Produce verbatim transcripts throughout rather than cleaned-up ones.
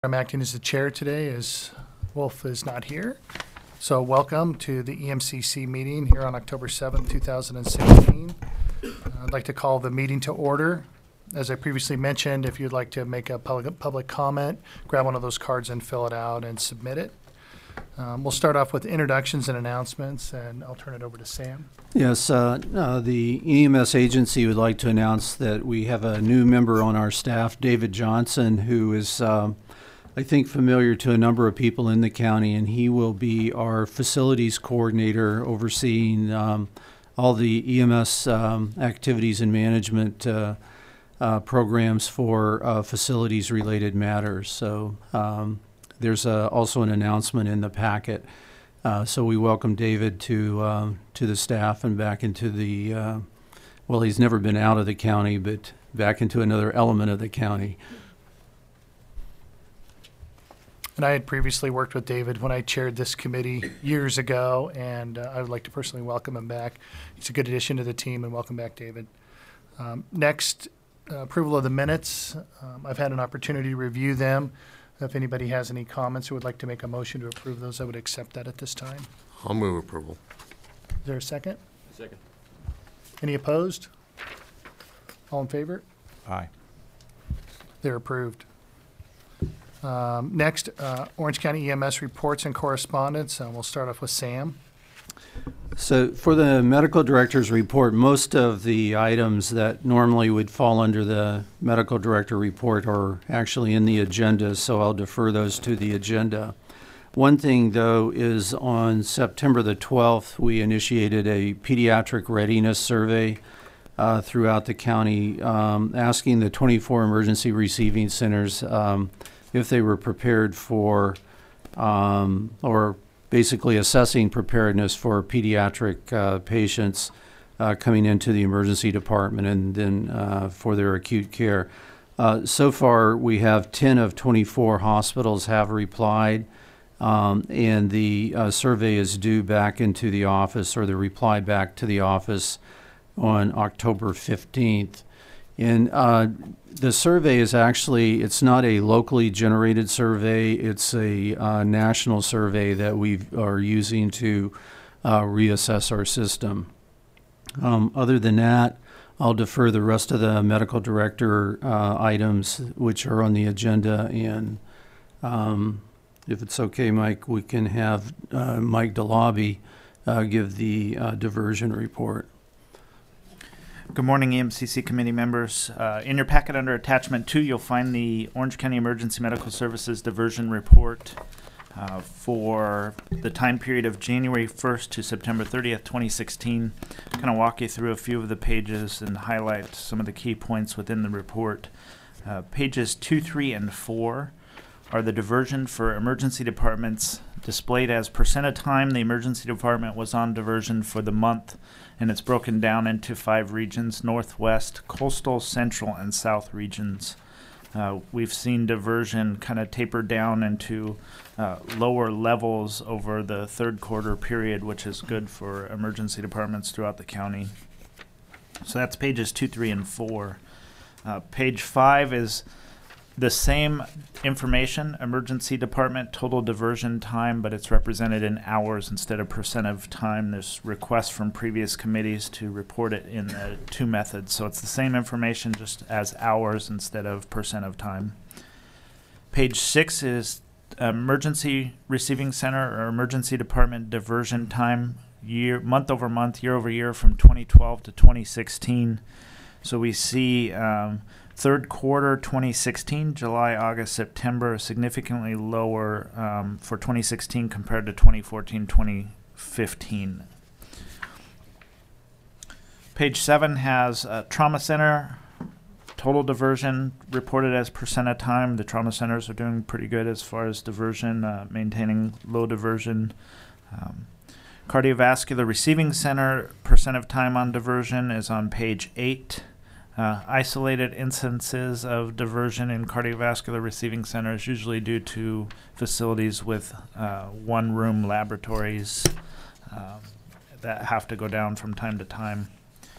I'm acting as the chair today as Wolf is not here. So welcome to the E M C C meeting here on October seventh, two thousand sixteen. Uh, I'd like to call the meeting to order. As I previously mentioned, if you'd like to make a public, public comment, grab one of those cards and fill it out and submit it. Um, we'll start off with introductions and announcements, and I'll turn it over to Sam. Yes, uh, uh, the E M S agency would like to announce that we have a new member on our staff, David Johnson, who is, um, I think, familiar to a number of people in the county, and he will be our facilities coordinator overseeing um, all the E M S um, activities and management uh, uh, programs for uh, facilities-related matters. So um, there's uh, also an announcement in the packet. Uh, so we welcome David to um, to the staff and back into the, uh, well, he's never been out of the county, but back into another element of the county. And I had previously worked with David when I chaired this committee years ago, and uh, I would like to personally welcome him back. He's a good addition to the team, and welcome back, David. Um, next, uh, approval of the minutes. Um, I've had an opportunity to review them. If anybody has any comments or would like to make a motion to approve those, I would accept that at this time. I'll move approval. Is there a second? Second. Any opposed? All in favor? Aye. They're approved. Um, next, uh, Orange County E M S reports and correspondence. Uh, we'll start off with Sam. So for the medical director's report, most of the items that normally would fall under the medical director report are actually in the agenda, so I'll defer those to the agenda. One thing, though, is on September the twelfth, we initiated a pediatric readiness survey uh, throughout the county, um, asking the twenty-four emergency receiving centers um, if they were prepared for, um, or basically assessing preparedness for pediatric uh, patients uh, coming into the emergency department and then uh, for their acute care. Uh, so far, we have ten of twenty-four hospitals have replied, um, and the uh, survey is due back into the office, or the reply back to the office, on October fifteenth. And uh, the survey is actually, it's not a locally generated survey, it's a uh, national survey that we are using to uh, reassess our system. Um, other than that, I'll defer the rest of the medical director uh, items which are on the agenda, and um, if it's okay, Mike, we can have uh, Mike DeLobby uh, give the uh, diversion report. Good morning, E M C C committee members. Uh, in your packet under attachment two, you'll find the Orange County Emergency Medical Services Diversion Report uh, for the time period of January first to September thirtieth, twenty sixteen. I'm going to walk you through a few of the pages and highlight some of the key points within the report. Uh, pages two, three, and four are the diversion for emergency departments displayed as percent of time the emergency department was on diversion for the month, and it's broken down into five regions: Northwest, Coastal, Central, and South regions. Uh, we've seen diversion kind of taper down into uh, lower levels over the third quarter period, which is good for emergency departments throughout the county. So that's pages two, three, and four. Uh, page five is the same information, emergency department total diversion time, but it's represented in hours instead of percent of time. There's requests from previous committees to report it in the two methods. So it's the same information, just as hours instead of percent of time. Page six is emergency receiving center or emergency department diversion time, year, month over month, year over year, from twenty twelve to twenty sixteen. So we see um, third quarter twenty sixteen, July, August, September, significantly lower um, for twenty sixteen compared to twenty fourteen, twenty fifteen. Page seven has a trauma center total diversion reported as percent of time. The trauma centers are doing pretty good as far as diversion, uh, maintaining low diversion. Um, cardiovascular receiving center percent of time on diversion is on page eight. Uh, isolated instances of diversion in cardiovascular receiving centers, usually due to facilities with uh, one-room laboratories uh, that have to go down from time to time.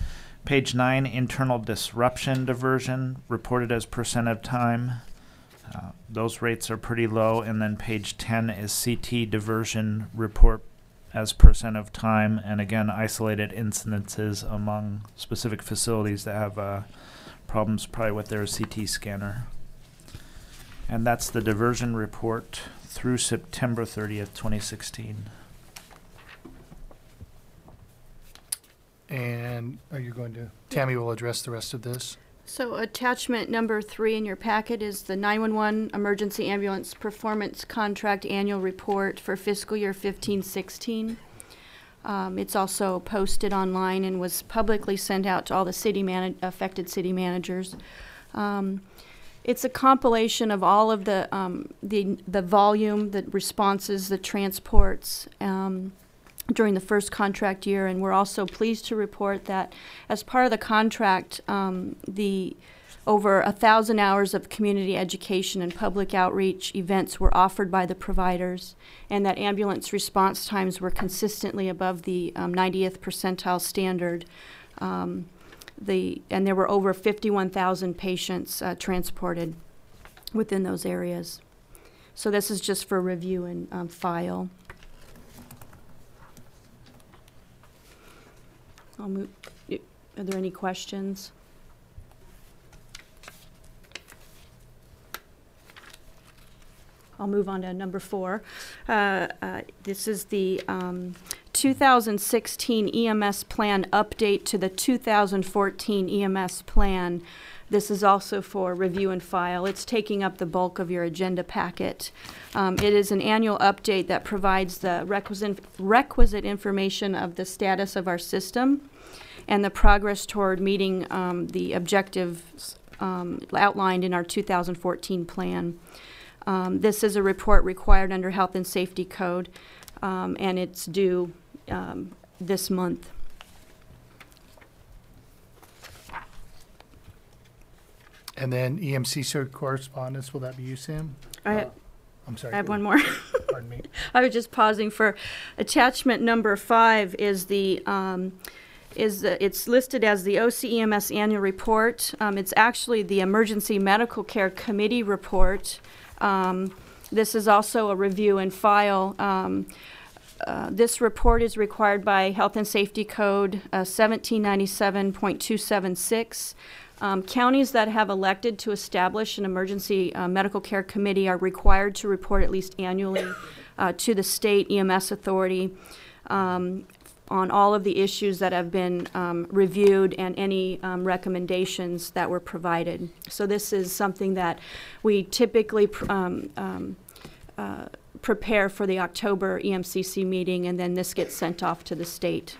Page nine, internal disruption diversion, reported as percent of time. Uh, those rates are pretty low. And then page ten is C T diversion report as percent of time, and again, isolated incidences among specific facilities that have uh, problems probably with their C T scanner. And that's the diversion report through September thirtieth, twenty sixteen. And are you going to, Tammy will address the rest of this? So attachment number three in your packet is the nine one one Emergency Ambulance Performance Contract Annual Report for fiscal year fifteen sixteen. Um, it's also posted online and was publicly sent out to all the city man- affected city managers. Um, it's a compilation of all of the um, the the volume, the responses, the transports, um, during the first contract year, and we're also pleased to report that as part of the contract, um, the over a thousand hours of community education and public outreach events were offered by the providers, and that ambulance response times were consistently above the um, ninetieth percentile standard. Um, the and there were over fifty-one thousand patients uh, transported within those areas. So this is just for review and um, file. I'll move. Are there any questions? I'll move on to number four. Uh, uh, this is the um, two thousand sixteen E M S plan update to the two thousand fourteen E M S plan. This is also for review and file. It's taking up the bulk of your agenda packet. Um, it is an annual update that provides the requisite, requisite information of the status of our system and the progress toward meeting um, the objectives um, outlined in our two thousand fourteen plan. Um, this is a report required under Health and Safety Code, um, and it's due um, this month. And then E M C C correspondence, will that be you, Sam? I, Uh, I'm sorry. I have one more. Pardon me. I was just pausing for attachment number five is the um, is the, it's listed as the O C E M S annual report. Um, it's actually the Emergency Medical Care Committee report. Um, this is also a review and file. Um, uh, this report is required by Health and Safety Code uh, seventeen ninety-seven point two seven six. Um, counties that have elected to establish an emergency uh, medical care committee are required to report at least annually uh, to the state E M S authority um, on all of the issues that have been um, reviewed and any um, recommendations that were provided. So this is something that we typically pr- um, um, uh, prepare for the October E M C C meeting, and then this gets sent off to the state.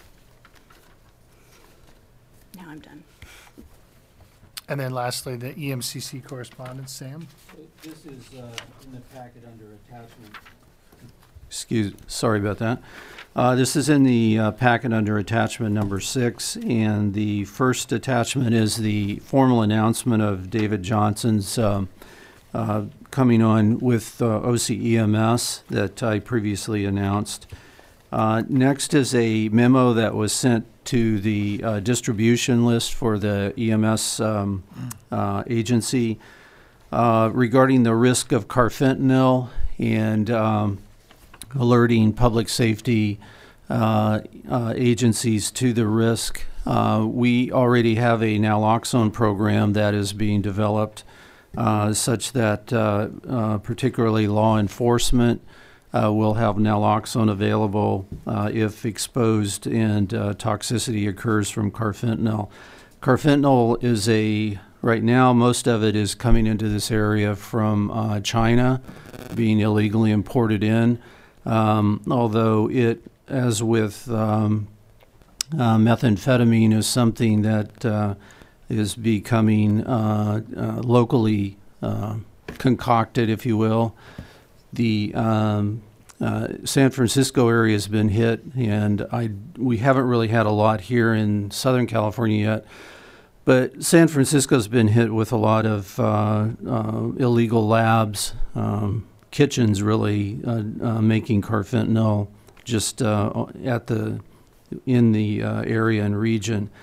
Now I'm done. And then lastly, the E M C C correspondence, Sam? This is uh, in the packet under attachment. Excuse, sorry about that. Uh, This is in the uh, packet under attachment number six, and the first attachment is the formal announcement of David Johnson's um, uh, coming on with uh, O C E M S that I previously announced. Uh, Next is a memo that was sent to the uh, distribution list for the E M S um, uh, agency uh, regarding the risk of carfentanil and um, alerting public safety uh, uh, agencies to the risk. Uh, we already have a naloxone program that is being developed uh, such that uh, uh, particularly law enforcement Uh, will have naloxone available uh, if exposed and uh, toxicity occurs from carfentanil. Carfentanil is a, right now, most of it is coming into this area from uh, China, being illegally imported in, um, although it, as with um, uh, methamphetamine, is something that uh, is becoming uh, uh, locally uh, concocted, if you will. The um, uh, San Francisco area has been hit, and I we haven't really had a lot here in Southern California yet. But San Francisco's been hit with a lot of uh, uh, illegal labs, um, kitchens, really uh, uh, making carfentanil just uh, at the in the uh, area and region.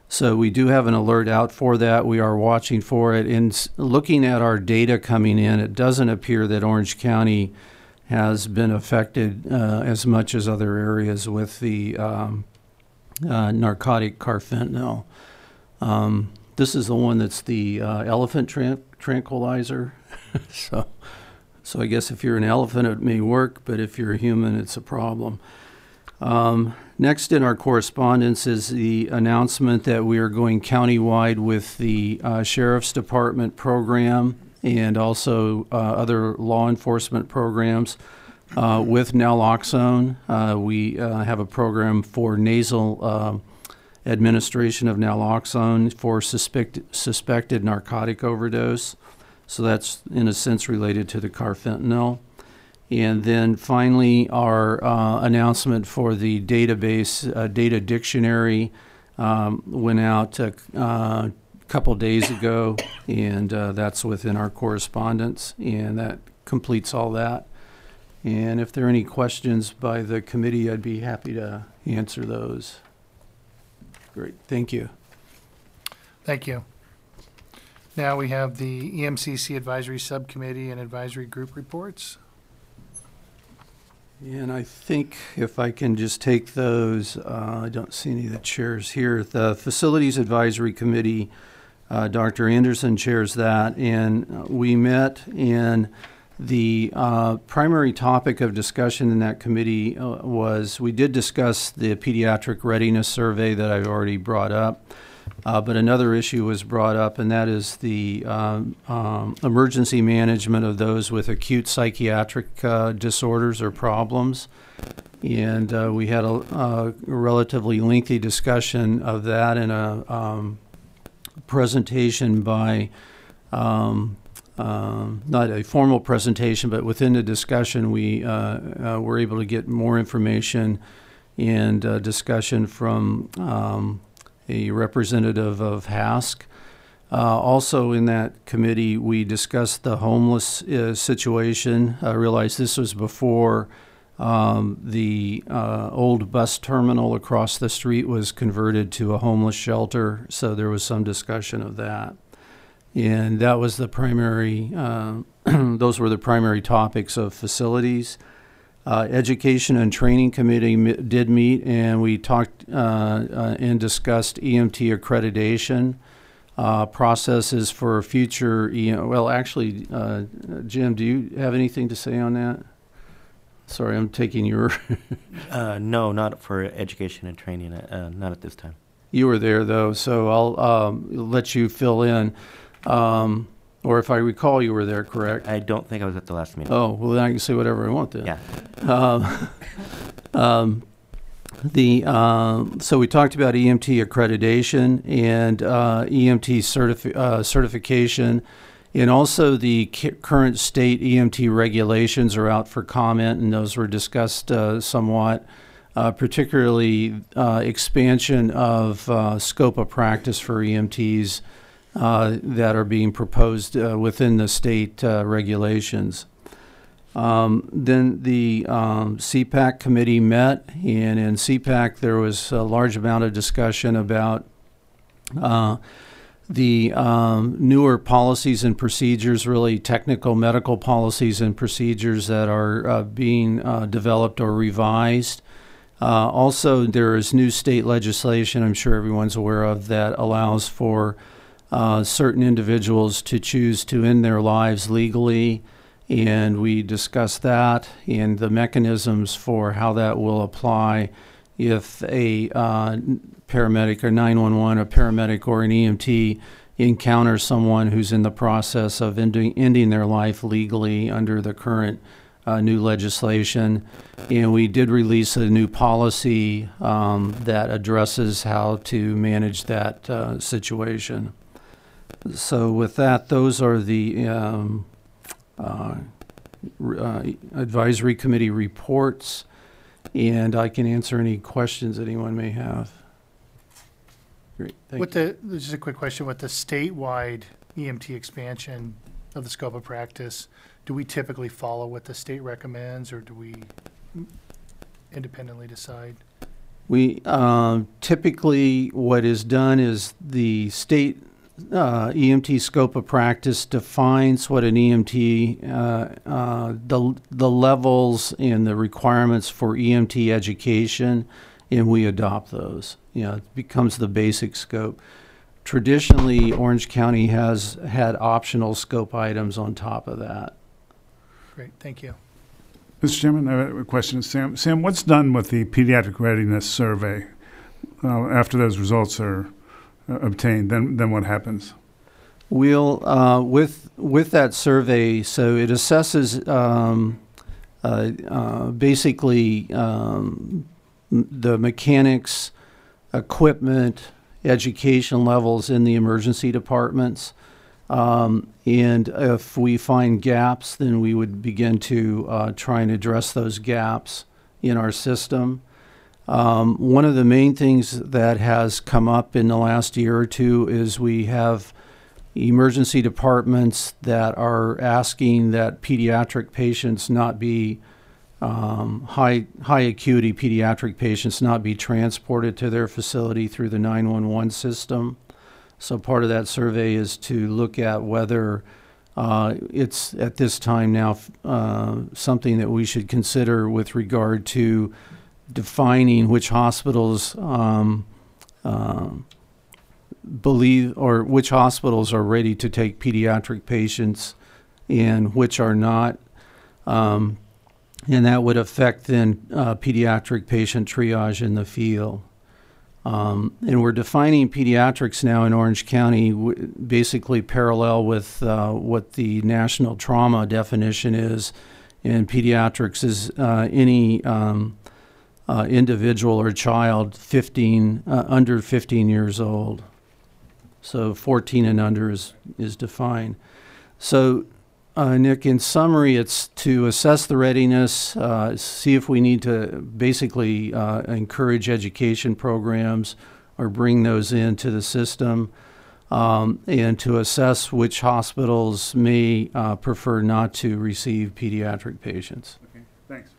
So we do have an alert out for that. We are watching for it. And s- looking at our data coming in, it doesn't appear that Orange County has been affected uh, as much as other areas with the um, uh, narcotic carfentanil. Um, this is the one that's the uh, elephant tran- tranquilizer. so, so I guess if you're an elephant, it may work, but if you're a human, it's a problem. Um, next in our correspondence is the announcement that we are going countywide with the uh, Sheriff's Department program and also uh, other law enforcement programs uh, with naloxone. Uh, we uh, have a program for nasal uh, administration of naloxone for suspect- suspected narcotic overdose. So that's in a sense related to the carfentanil. And then finally, our uh, announcement for the database, uh, data dictionary, um, went out a uh, couple days ago, and uh, that's within our correspondence, and that completes all that. And if there are any questions by the committee, I'd be happy to answer those. Great, thank you. Thank you. Now we have the E M C C Advisory Subcommittee and Advisory Group reports. And I think if I can just take those, uh, I don't see any of the chairs here. The Facilities Advisory Committee, uh, Doctor Anderson chairs that, and uh, we met, and the uh, primary topic of discussion in that committee uh, was, we did discuss the pediatric readiness survey that I've already brought up. Uh, but another issue was brought up, and that is the um, um, emergency management of those with acute psychiatric uh, disorders or problems. And uh, we had a, a relatively lengthy discussion of that in a um, presentation by, um, um, not a formal presentation, but within the discussion, we uh, uh, were able to get more information and uh, discussion from um, a representative of H A S C. Uh, also in that committee, we discussed the homeless uh, situation. I realize this was before um, the uh, old bus terminal across the street was converted to a homeless shelter, so there was some discussion of that. And that was the primary, uh, those were the primary topics of facilities. Uh, Education and Training Committee m- did meet, and we talked uh, uh, and discussed E M T accreditation uh, processes for future. E M- well, actually, uh, Jim, do you have anything to say on that? Sorry, I'm taking your. Uh, no, not for education and training, uh, not at this time. You were there though, so I'll um, let you fill in. Um, Or if I recall, you were there, correct? I don't think I was at the last meeting. Oh, well, then I can say whatever I want then. Yeah. Um, um, the um, so we talked about E M T accreditation and uh, E M T certifi- uh, certification, and also the c- current state E M T regulations are out for comment, and those were discussed uh, somewhat. Uh, particularly uh, expansion of uh, scope of practice for E M Ts. Uh, that are being proposed uh, within the state uh, regulations. Um, then the um, C PAC committee met, and in C PAC there was a large amount of discussion about uh, the um, newer policies and procedures, really technical medical policies and procedures that are uh, being uh, developed or revised. Uh, also, there is new state legislation, I'm sure everyone's aware of, that allows for Uh, certain individuals to choose to end their lives legally, and we discussed that and the mechanisms for how that will apply if a uh, paramedic or nine one one, a paramedic or an E M T encounters someone who's in the process of ending, ending their life legally under the current uh, new legislation. And we did release a new policy um, that addresses how to manage that uh, situation. So with that, those are the um, uh, uh, advisory committee reports, and I can answer any questions that anyone may have. Great, thank With you. the, just a quick question, with the statewide E M T expansion of the scope of practice, do we typically follow what the state recommends, or do we independently decide? We um, typically, what is done is the state uh, E M T scope of practice defines what an E M T, uh, uh, the the levels and the requirements for E M T education, and we adopt those. You know, it becomes the basic scope. Traditionally, Orange County has had optional scope items on top of that. Great, thank you. Mister Chairman, I have a question. Sam, Sam, what's done with the pediatric readiness survey uh, after those results are uh, obtained? Then, then what happens? We'll uh, with with that survey. So it assesses um, uh, uh, basically um, the mechanics, equipment, education levels in the emergency departments. Um, and if we find gaps, then we would begin to uh, try and address those gaps in our system. Um, one of the main things that has come up in the last year or two is we have emergency departments that are asking that pediatric patients not be um, high high acuity pediatric patients not be transported to their facility through the nine one one system. So part of that survey is to look at whether uh, it's at this time now uh, something that we should consider with regard to defining which hospitals um, uh, believe or which hospitals are ready to take pediatric patients and which are not. Um, and that would affect then uh, pediatric patient triage in the field. Um, and we're defining pediatrics now in Orange County w- basically parallel with uh, what the national trauma definition is. And pediatrics is uh, any um, uh, individual or child fifteen uh, under fifteen years old. So fourteen and under is, is defined. So uh, Nick, in summary, it's to assess the readiness, uh, see if we need to basically uh, encourage education programs or bring those into the system, um, and to assess which hospitals may uh, prefer not to receive pediatric patients. Okay, thanks.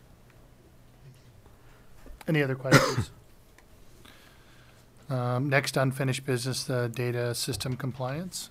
Any other questions? Um, next, unfinished business, the data system compliance.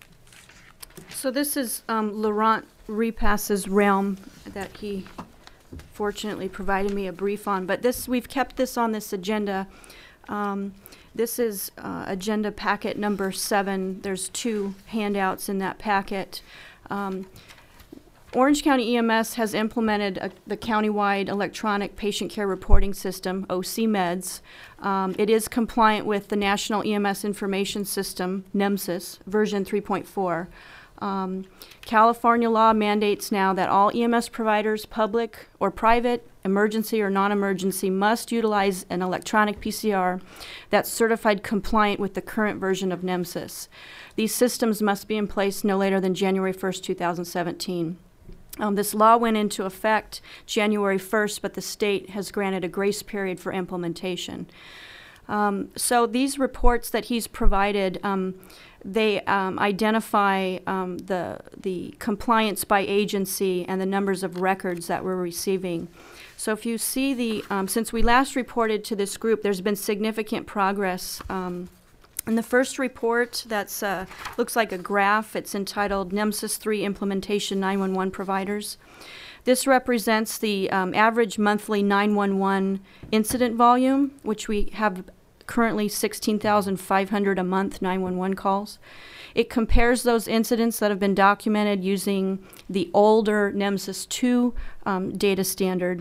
So this is um, Laurent Repass's realm that he fortunately provided me a brief on. But this, we've kept this on this agenda. Um, this is uh, agenda packet number seven. There's two handouts in that packet. Um, Orange County E M S has implemented a, the countywide electronic patient care reporting system, O C MEDS. Um, it is compliant with the National E M S Information System, NEMSIS, version three point four. Um, California law mandates now that all E M S providers, public or private, emergency or non-emergency, must utilize an electronic P C R that's certified compliant with the current version of NEMSIS. These systems must be in place no later than January first, two thousand seventeen. Um, this law went into effect January first, but the state has granted a grace period for implementation. Um, so these reports that he's provided, um, they um, identify um, the the compliance by agency and the numbers of records that we're receiving. So if you see the, um, since we last reported to this group, there's been significant progress. Um, in the first report, that's uh, looks like a graph. It's entitled NEMSIS three Implementation nine one one Providers. This represents the um, average monthly nine one one incident volume, which we have currently sixteen thousand five hundred a month nine one one calls. It compares those incidents that have been documented using the older NEMSIS two um, data standard.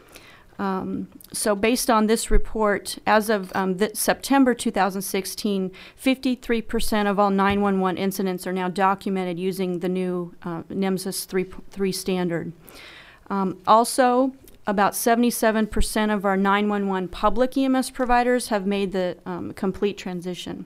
Um, so based on this report, as of um, th- September two thousand sixteen, fifty-three percent of all nine one one incidents are now documented using the new uh, NEMSIS three standard. Um, also, about seventy-seven percent of our nine one one public E M S providers have made the um, complete transition.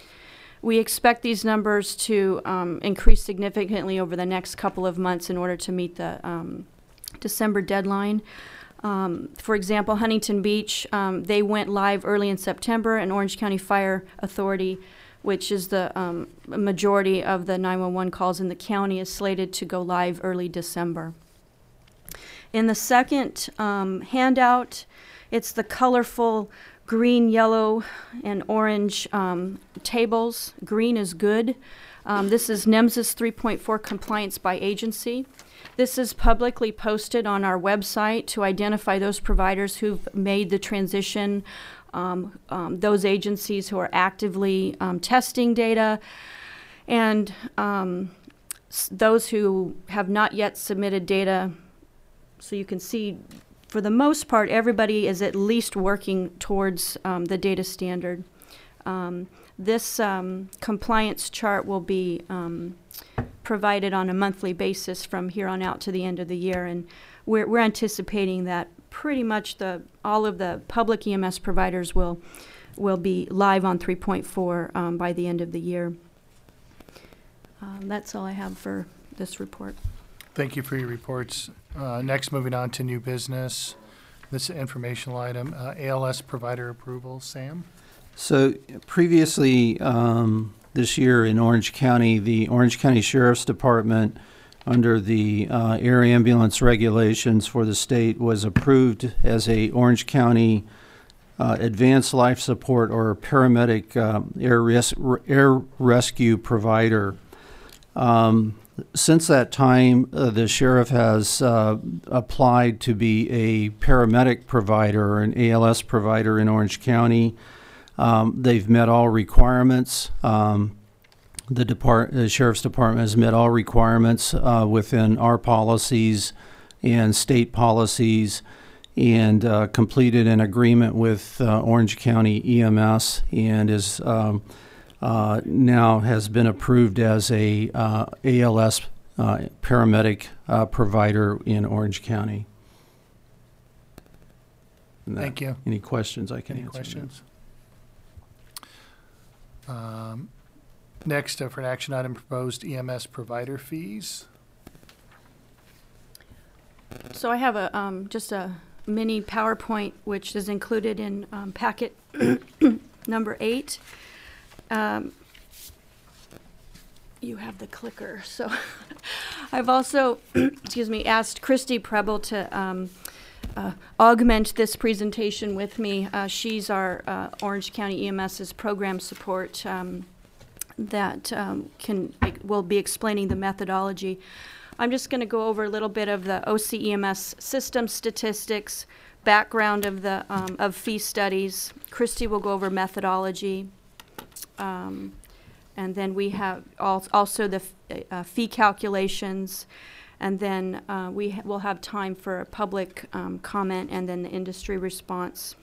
We expect these numbers to um, increase significantly over the next couple of months in order to meet the um, December deadline. Um, for example, Huntington Beach, um, they went live early in September, and Orange County Fire Authority, which is the um, majority of the nine one one calls in the county, is slated to go live early December. In the second um, handout, it's the colorful green, yellow, and orange um, tables. Green is good. Um, this is NEMSIS three point four compliance by agency. This is publicly posted on our website to identify those providers who've made the transition, um, um, those agencies who are actively um, testing data, and um, s- those who have not yet submitted data. So you can see, for the most part, everybody is at least working towards um, the data standard. Um, this um, compliance chart will be um, provided on a monthly basis from here on out to the end of the year, and we're, we're anticipating that pretty much the all of the public E M S providers will will be live on three point four um, by the end of the year. Um, that's all I have for this report. Thank you for your reports. Uh, Next, moving on to new business. This informational item, uh, A L S provider approval. Sam? So previously, um, this year in Orange County, the Orange County Sheriff's Department, under the uh, air ambulance regulations for the state, was approved as a Orange County uh, advanced life support or paramedic uh, air, res- air rescue provider. Um, since that time, uh, the sheriff has uh, applied to be a paramedic provider or an A L S provider in Orange County. Um, they've met all requirements. Um, the, depart- the Sheriff's Department has met all requirements uh, within our policies and state policies, and uh, completed an agreement with uh, Orange County E M S, and is um, uh, now has been approved as a uh, A L S uh, paramedic uh, provider in Orange County. And that- Thank you. Any questions I can Any answer? questions? Um, Next, uh, for an action item, proposed E M S provider fees. So I have a um, just a mini PowerPoint which is included in um, packet number eight. Um, you have the clicker, so I've also, excuse me, asked Christy Preble to um, uh, augment this presentation with me. Uh, she's our uh, Orange County EMS's program support um, that um, can will be explaining the methodology. I'm just going to go over a little bit of the O C E M S system statistics, background of the um, of fee studies. Christy will go over methodology, um, and then we have al- also the f- uh, fee calculations, and then uh, we ha- will have time for a public um, comment and then the industry response.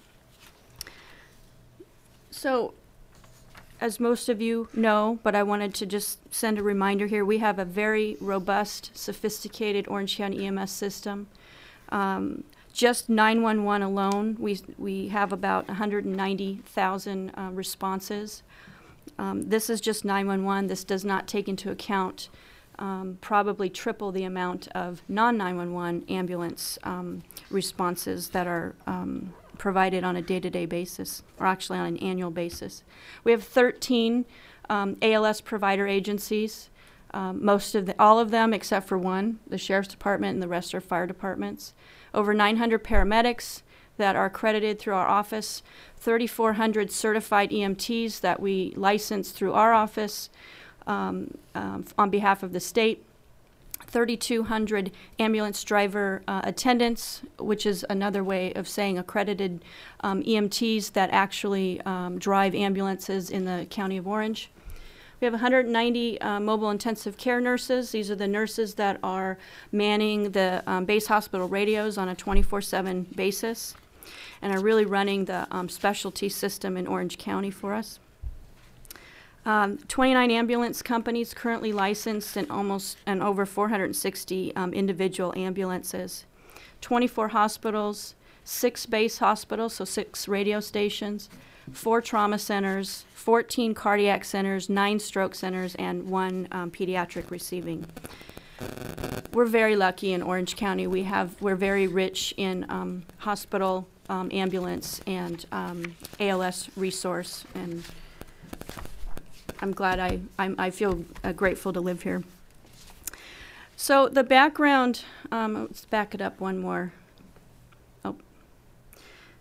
So, as most of you know, but I wanted to just send a reminder here, we have a very robust, sophisticated Orange County E M S system. Um, just nine one one alone, we we have about one hundred ninety thousand uh, responses. Um, this is just nine one one. This does not take into account um, probably triple the amount of non nine one one ambulance um, responses that are um, provided on a day-to-day basis, or actually on an annual basis. We have thirteen um, A L S provider agencies. Um, most of the, all of them except for one, the Sheriff's Department, and the rest are fire departments. Over nine hundred paramedics that are accredited through our office, thirty-four hundred certified E M Ts that we license through our office um, um, on behalf of the state, thirty-two hundred ambulance driver uh, attendants, which is another way of saying accredited um, E M Ts that actually um, drive ambulances in the County of Orange. We have one hundred ninety uh, mobile intensive care nurses. These are the nurses that are manning the um, base hospital radios on a twenty-four seven basis and are really running the um, specialty system in Orange County for us. Um, twenty-nine ambulance companies currently licensed and almost and over four hundred sixty um, individual ambulances. twenty-four hospitals, six base hospitals, so six radio stations, four trauma centers, fourteen cardiac centers, nine stroke centers, and one um, pediatric receiving. We're very lucky in Orange County. We have we're very rich in um, hospital, um, ambulance, and um, A L S resource, and I'm glad I I'm, I feel uh, grateful to live here. So the background, um, let's back it up one more. Oh.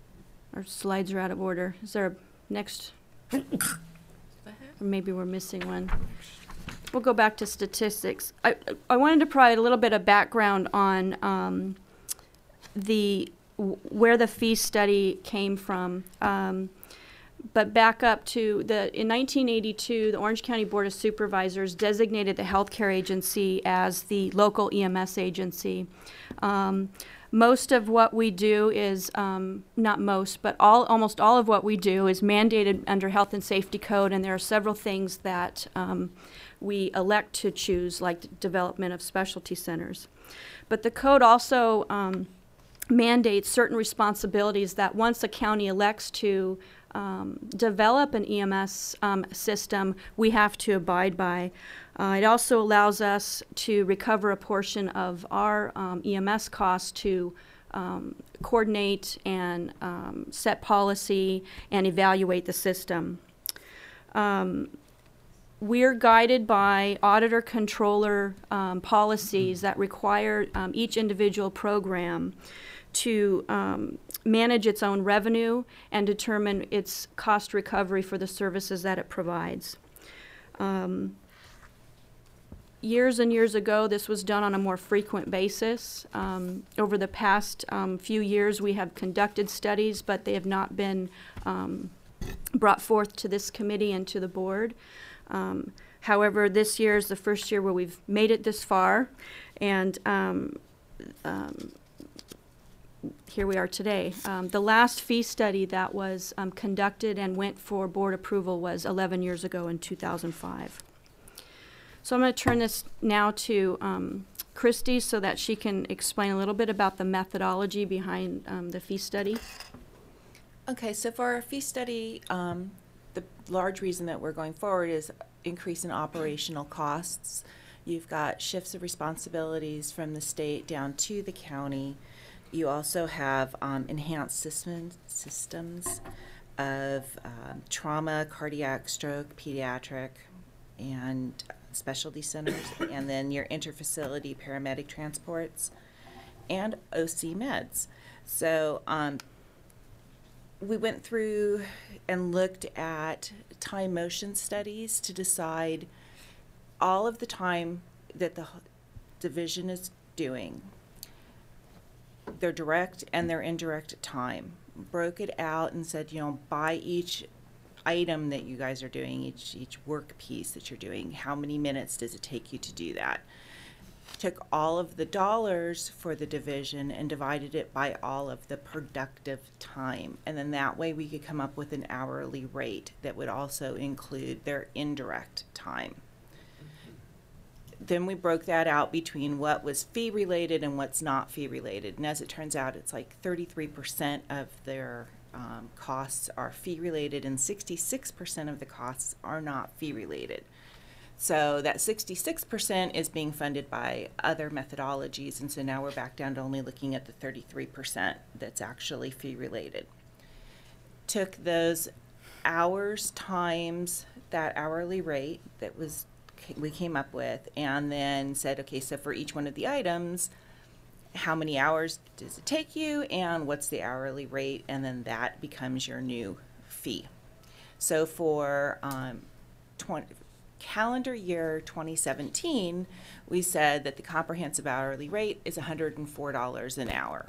Our slides are out of order. Is there a next? Or maybe we're missing one. We'll go back to statistics. I, I wanted to provide a little bit of background on um, the where the fee study came from. Um, but back up to the in nineteen eighty-two, the Orange County Board of Supervisors designated the healthcare agency as the local E M S agency. Um, Most of what we do is, um, not most, but all, almost all of what we do is mandated under Health and Safety Code, and there are several things that um, we elect to choose, like the development of specialty centers. But the code also um, mandates certain responsibilities that once a county elects to um, develop an E M S um, system, we have to abide by. Uh, it also allows us to recover a portion of our um, E M S costs to um, coordinate and um, set policy and evaluate the system. Um, we're guided by auditor controller um, policies that require um, each individual program to um, manage its own revenue and determine its cost recovery for the services that it provides. Um, Years and years ago, this was done on a more frequent basis. Um, over the past um, few years, we have conducted studies, but they have not been um, brought forth to this committee and to the board. Um, however, this year is the first year where we've made it this far, and um, um, here we are today. Um, the last fee study that was um, conducted and went for board approval was eleven years ago in two thousand five. So I'm going to turn this now to um, Christy so that she can explain a little bit about the methodology behind um, the fee study. Okay, so for our fee study, um, the large reason that we're going forward is increase in operational costs. You've got shifts of responsibilities from the state down to the county. You also have um, enhanced systems, systems of um, trauma, cardiac, stroke, pediatric, and specialty centers, and then your interfacility paramedic transports, and O C meds. So um, we went through and looked at time motion studies to decide all of the time that the division is doing, their direct and their indirect time. Broke it out and said, you know, by each item that you guys are doing, each each work piece that you're doing, how many minutes does it take you to do that? Took all of the dollars for the division and divided it by all of the productive time, and then that way we could come up with an hourly rate that would also include their indirect time. Then we broke that out between what was fee related and what's not fee related, and as it turns out, it's like thirty-three percent of their Um, costs are fee related, and sixty-six percent of the costs are not fee related. So that sixty-six percent is being funded by other methodologies, and so now we're back down to only looking at the thirty-three percent that's actually fee related. Took those hours times that hourly rate that was we came up with, and then said, okay, so for each one of the items, how many hours does it take you, and what's the hourly rate, and then that becomes your new fee. So for um, twenty, calendar year twenty seventeen, we said that the comprehensive hourly rate is one hundred four dollars an hour.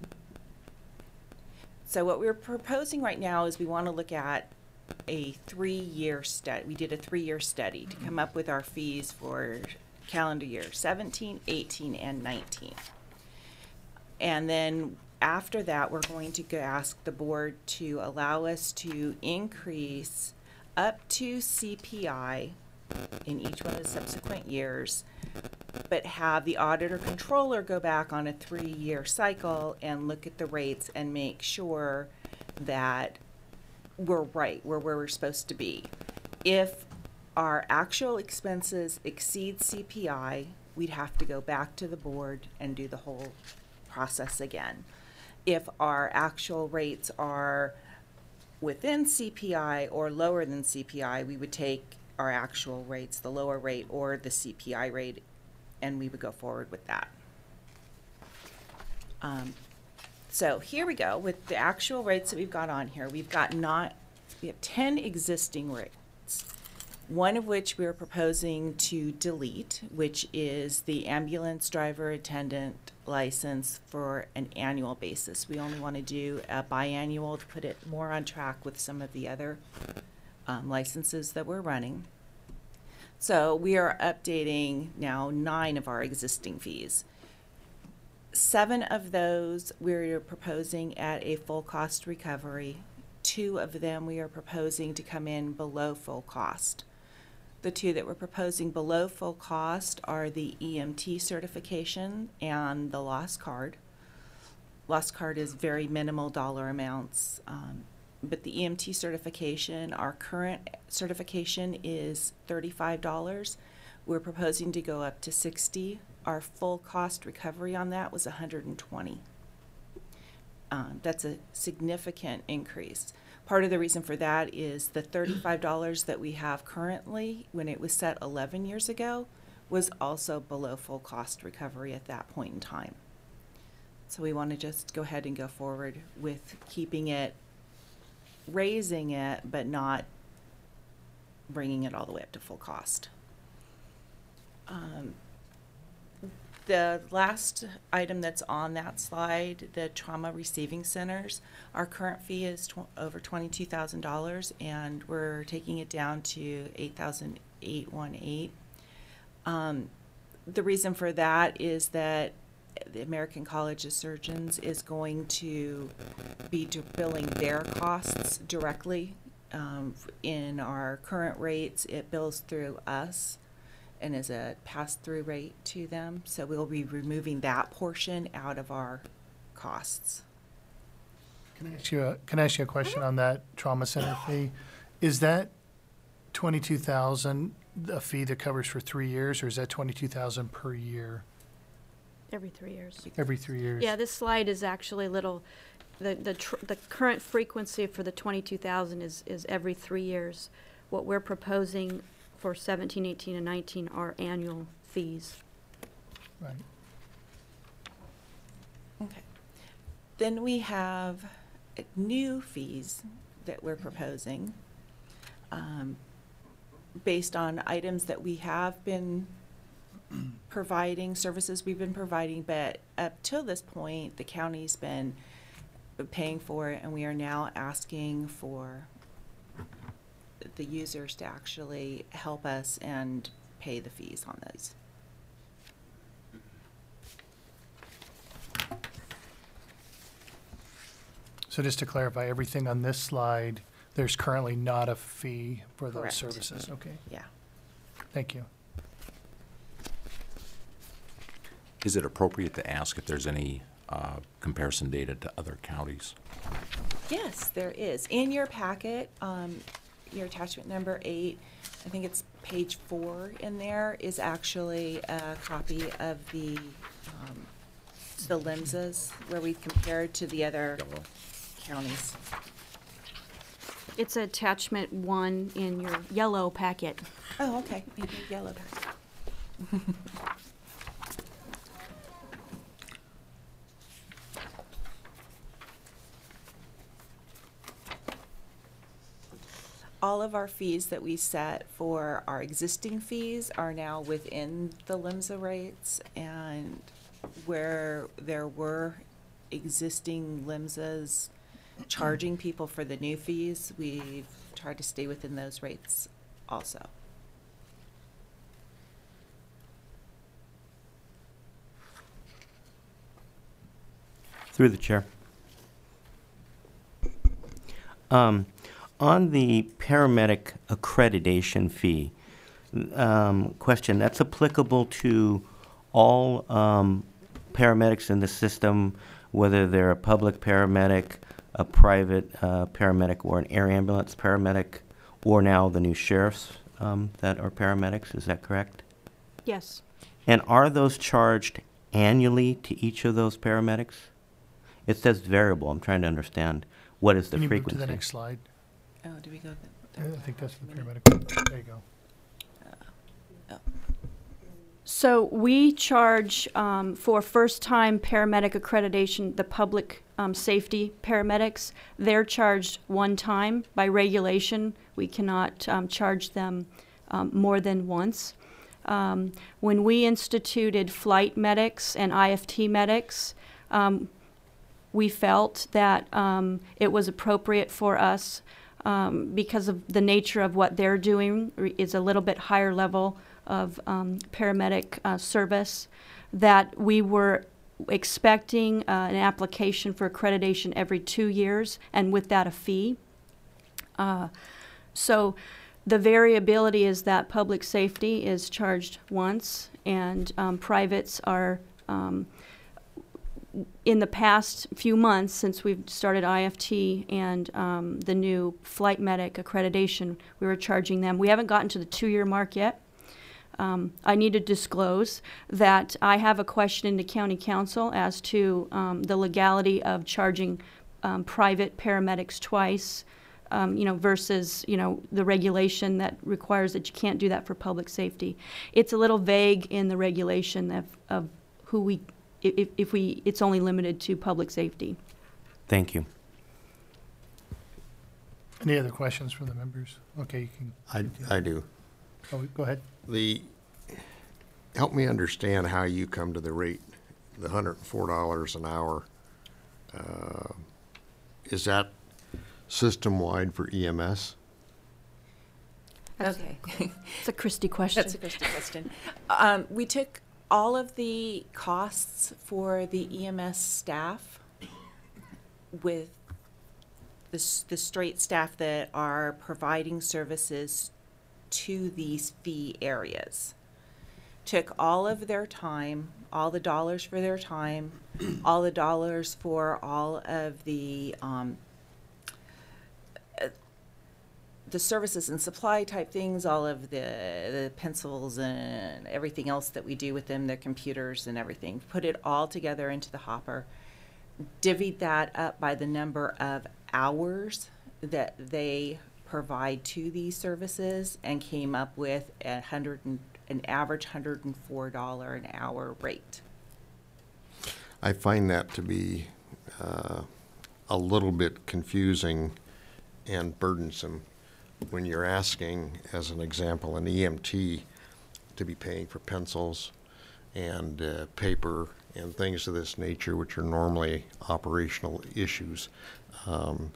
So what we're proposing right now is we want to look at a three-year study. We did a three-year study to come up with our fees for calendar year seventeen, eighteen, and nineteen. And then after that, we're going to go ask the board to allow us to increase up to C P I in each one of the subsequent years, but have the auditor controller go back on a three-year cycle and look at the rates and make sure that we're right, we're where we're supposed to be. If our actual expenses exceed C P I, we'd have to go back to the board and do the whole process again. If our actual rates are within C P I or lower than C P I, we would take our actual rates, the lower rate or the C P I rate, and we would go forward with that. Um, So here we go with the actual rates that we've got on here. We've got not, we have ten existing rates, one of which we are proposing to delete, which is the ambulance driver attendant license for an annual basis. We only want to do a biannual to put it more on track with some of the other um, licenses that we're running. So we are updating now nine of our existing fees. Seven of those we're proposing at a full cost recovery. Two of them we are proposing to come in below full cost. The two that we're proposing below full cost are the E M T certification and the lost card. Lost card is very minimal dollar amounts, um, but the E M T certification, our current certification is thirty-five dollars. We're proposing to go up to sixty dollars. Our full cost recovery on that was one hundred twenty dollars. Um, that's a significant increase. Part of the reason for that is the thirty-five dollars that we have currently, when it was set eleven years ago, was also below full cost recovery at that point in time. So we want to just go ahead and go forward with keeping it, raising it, but not bringing it all the way up to full cost. Um, The last item that's on that slide, the trauma receiving centers, our current fee is tw over twenty-two thousand dollars, and we're taking it down to eight thousand eight hundred eighteen. Um, the reason for that is that the American College of Surgeons is going to be billing their costs directly. Um, in our current rates, it bills through us and is a pass-through rate to them. So we'll be removing that portion out of our costs. Can I ask you a, can I ask you a question on that trauma center fee? Is that twenty-two thousand a fee that covers for three years, or is that twenty-two thousand per year, Every three years. every three years? Yeah, this slide is actually a little, the, the, tr the current frequency for the twenty-two thousand is, is every three years. What we're proposing for seventeen, eighteen, and nineteen are annual fees. Right. Okay. Then we have uh, new fees that we're proposing, um, based on items that we have been providing, services we've been providing, but up till this point, the county's been paying for it, and we are now asking for the users to actually help us and pay the fees on those. So just to clarify, everything on this slide, there's currently not a fee for those Correct. services. Okay, Yeah. thank you. Is it appropriate to ask if there's any uh, comparison data to other counties? Yes, there is. In your packet, um, your attachment number eight, I think it's page four in there, is actually a copy of the, um, the LIMSAs where we compared to the other Yellow. counties. It's attachment one in your yellow packet. Oh, okay, maybe yellow packet. All of our fees that we set for our existing fees are now within the LIMSA rates, and where there were existing LIMSAs charging people for the new fees, we've tried to stay within those rates also. Through the chair. Um, on the paramedic accreditation fee, um, question, that's applicable to all um, paramedics in the system, whether they're a public paramedic, a private uh, paramedic, or an air ambulance paramedic, or now the new sheriffs um, that are paramedics, is that correct? Yes. And are those charged annually to each of those paramedics? It says variable. I'm trying to understand what is the Can you move to frequency. the next slide? Oh, do we go I there? think that's the paramedic. There you go. Oh. So we charge um, for first-time paramedic accreditation, the public um, safety paramedics. They're charged one time. By regulation, we cannot um, charge them um, more than once. Um, when we instituted flight medics and I F T medics, um, we felt that um, it was appropriate for us um, because of the nature of what they're doing is a little bit higher level of um, paramedic uh, service, that we were expecting uh, an application for accreditation every two years, and with that a fee. Uh, so the variability is that public safety is charged once, and um, privates are, um, in the past few months since we've started I F T and um, the new flight medic accreditation, we were charging them. We haven't gotten to the two-year mark yet. Um, I need to disclose that I have a question in the county council as to um, the legality of charging um, private paramedics twice, um, you know, versus, you know, the regulation that requires that you can't do that for public safety. It's a little vague in the regulation of, of who we, if, if we, it's only limited to public safety. Thank you. Any other questions from the members? Okay, you can, I, I do. oh, go ahead. The, help me understand how you come to the rate, the one hundred four dollars an hour. Uh, Is that system-wide for E M S? That's- Okay. It's a Christie question. That's a good question. Um, we took all of the costs for the E M S staff with the, s- the straight staff that are providing services to these fee areas. Took all of their time, all the dollars for their time, all the dollars for all of the, um, uh, the services and supply type things, all of the, the pencils and everything else that we do with them, their computers and everything. Put it all together into the hopper, divvied that up by the number of hours that they provide to these services, and came up with a hundred and, an average hundred and four dollar an hour rate. I find that to be uh, a little bit confusing and burdensome when you're asking, as an example, an E M T to be paying for pencils and uh, paper and things of this nature, which are normally operational issues. Um,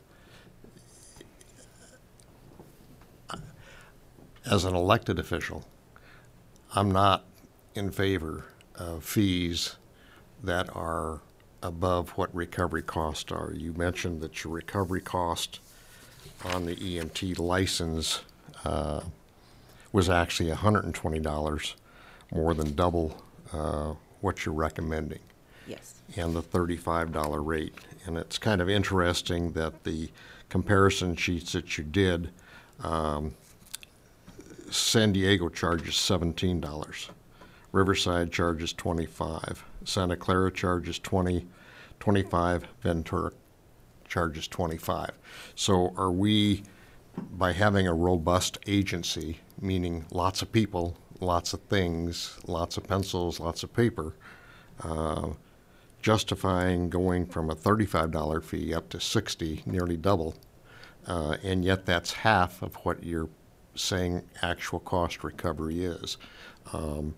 As an elected official, I'm not in favor of fees that are above what recovery costs are. You mentioned that your recovery cost on the E M T license uh, was actually one hundred twenty dollars, more than double uh, what you're recommending, Yes. and the thirty-five dollar rate. And it's kind of interesting that the comparison sheets that you did, um, San Diego charges seventeen dollars. Riverside charges twenty-five. Santa Clara charges twenty, twenty-five. Ventura charges twenty-five. So are we, by having a robust agency, meaning lots of people, lots of things, lots of pencils, lots of paper, uh, justifying going from a thirty-five dollar fee up to sixty, nearly double, uh, and yet that's half of what you're saying actual cost recovery is. Um,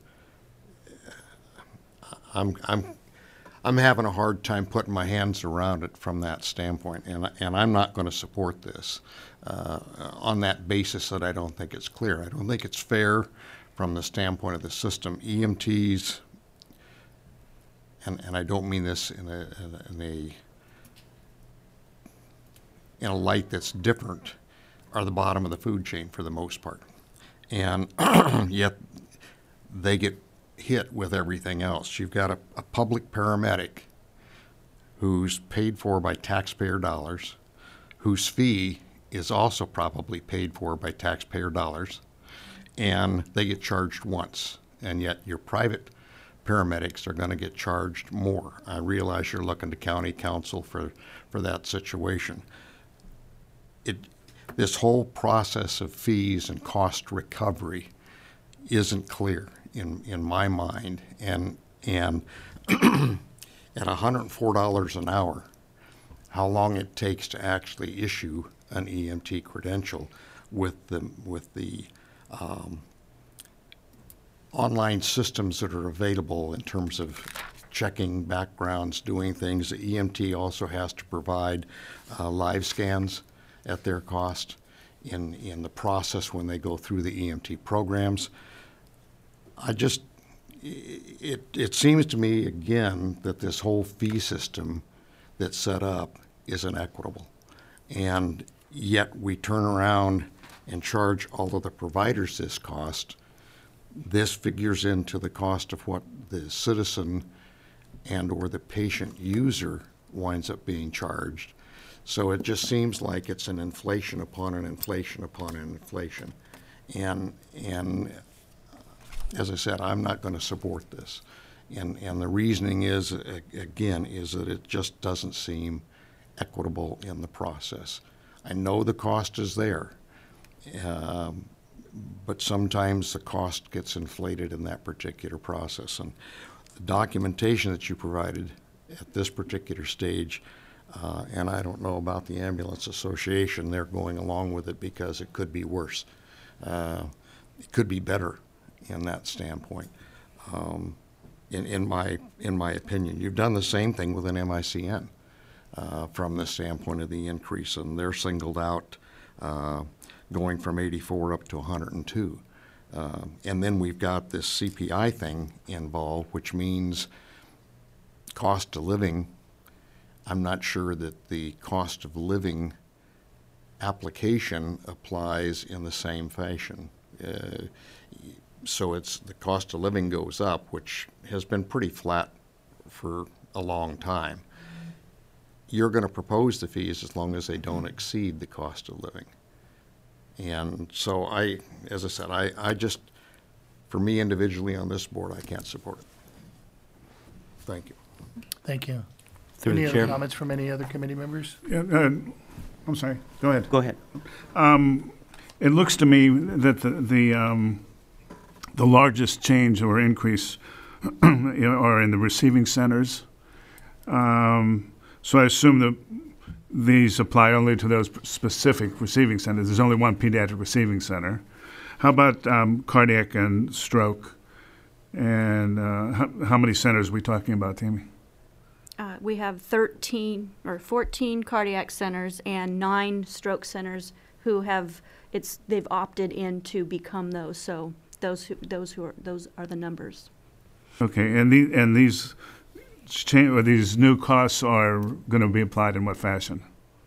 I'm, I'm, I'm having a hard time putting my hands around it from that standpoint, and, and I'm not going to support this uh, on that basis that I don't think it's clear. I don't think it's fair from the standpoint of the system. E M Ts, and, and I don't mean this in a, in a, in a, in a light that's different, are the bottom of the food chain for the most part. And yet they get hit with everything else. You've got a, a public paramedic who's paid for by taxpayer dollars, whose fee is also probably paid for by taxpayer dollars, and they get charged once. And yet your private paramedics are going to get charged more. I realize you're looking to county council for, for that situation. It, This whole process of fees and cost recovery isn't clear. in, in my mind. And, and at one hundred four dollars an hour, how long it takes to actually issue an E M T credential with the, with the um, online systems that are available in terms of checking backgrounds, doing things. The E M T also has to provide uh, live scans at their cost in, in the process when they go through the E M T programs. I just, it, it seems to me, again, that this whole fee system that's set up is inequitable. And yet we turn around and charge all of the providers this cost. This figures into the cost of what the citizen and or the patient user winds up being charged. So it just seems like it's an inflation upon an inflation upon an inflation. And, and as I said, I'm not going to support this. And, and the reasoning is, again, is that it just doesn't seem equitable in the process. I know the cost is there, um, but sometimes the cost gets inflated in that particular process. And the documentation that you provided at this particular stage, uh, and I don't know about the Ambulance Association, they're going along with it because it could be worse. Uh, it could be better in that standpoint, um, in, in, my, in my opinion. You've done the same thing with an M I C N uh, from the standpoint of the increase, and they're singled out uh, going from eighty-four up to one hundred two. Uh, and then we've got this C P I thing involved, which means cost of living. I'm not sure that the cost of living application applies in the same fashion. Uh, so it's the cost of living goes up, which has been pretty flat for a long time. You're going to propose the fees as long as they don't exceed the cost of living. And so I, as I said, I, I just, for me individually on this board, I can't support it. Thank you. Thank you. Through Any the other chair. comments from any other committee members? Yeah, uh, I'm sorry, go ahead. Go ahead. It looks to me that the, the, um, the largest change or increase you know, are in the receiving centers. Um, so I assume that these apply only to those specific receiving centers. There's only one pediatric receiving center. How about um, cardiac and stroke? And uh, how, how many centers are we talking about, Tammy? Uh, we have thirteen or fourteen cardiac centers and nine stroke centers who have, it's, they've opted in to become those. So those who, those who are, those are the numbers. Okay, and the, and these change, or these new costs are going to be applied in what fashion?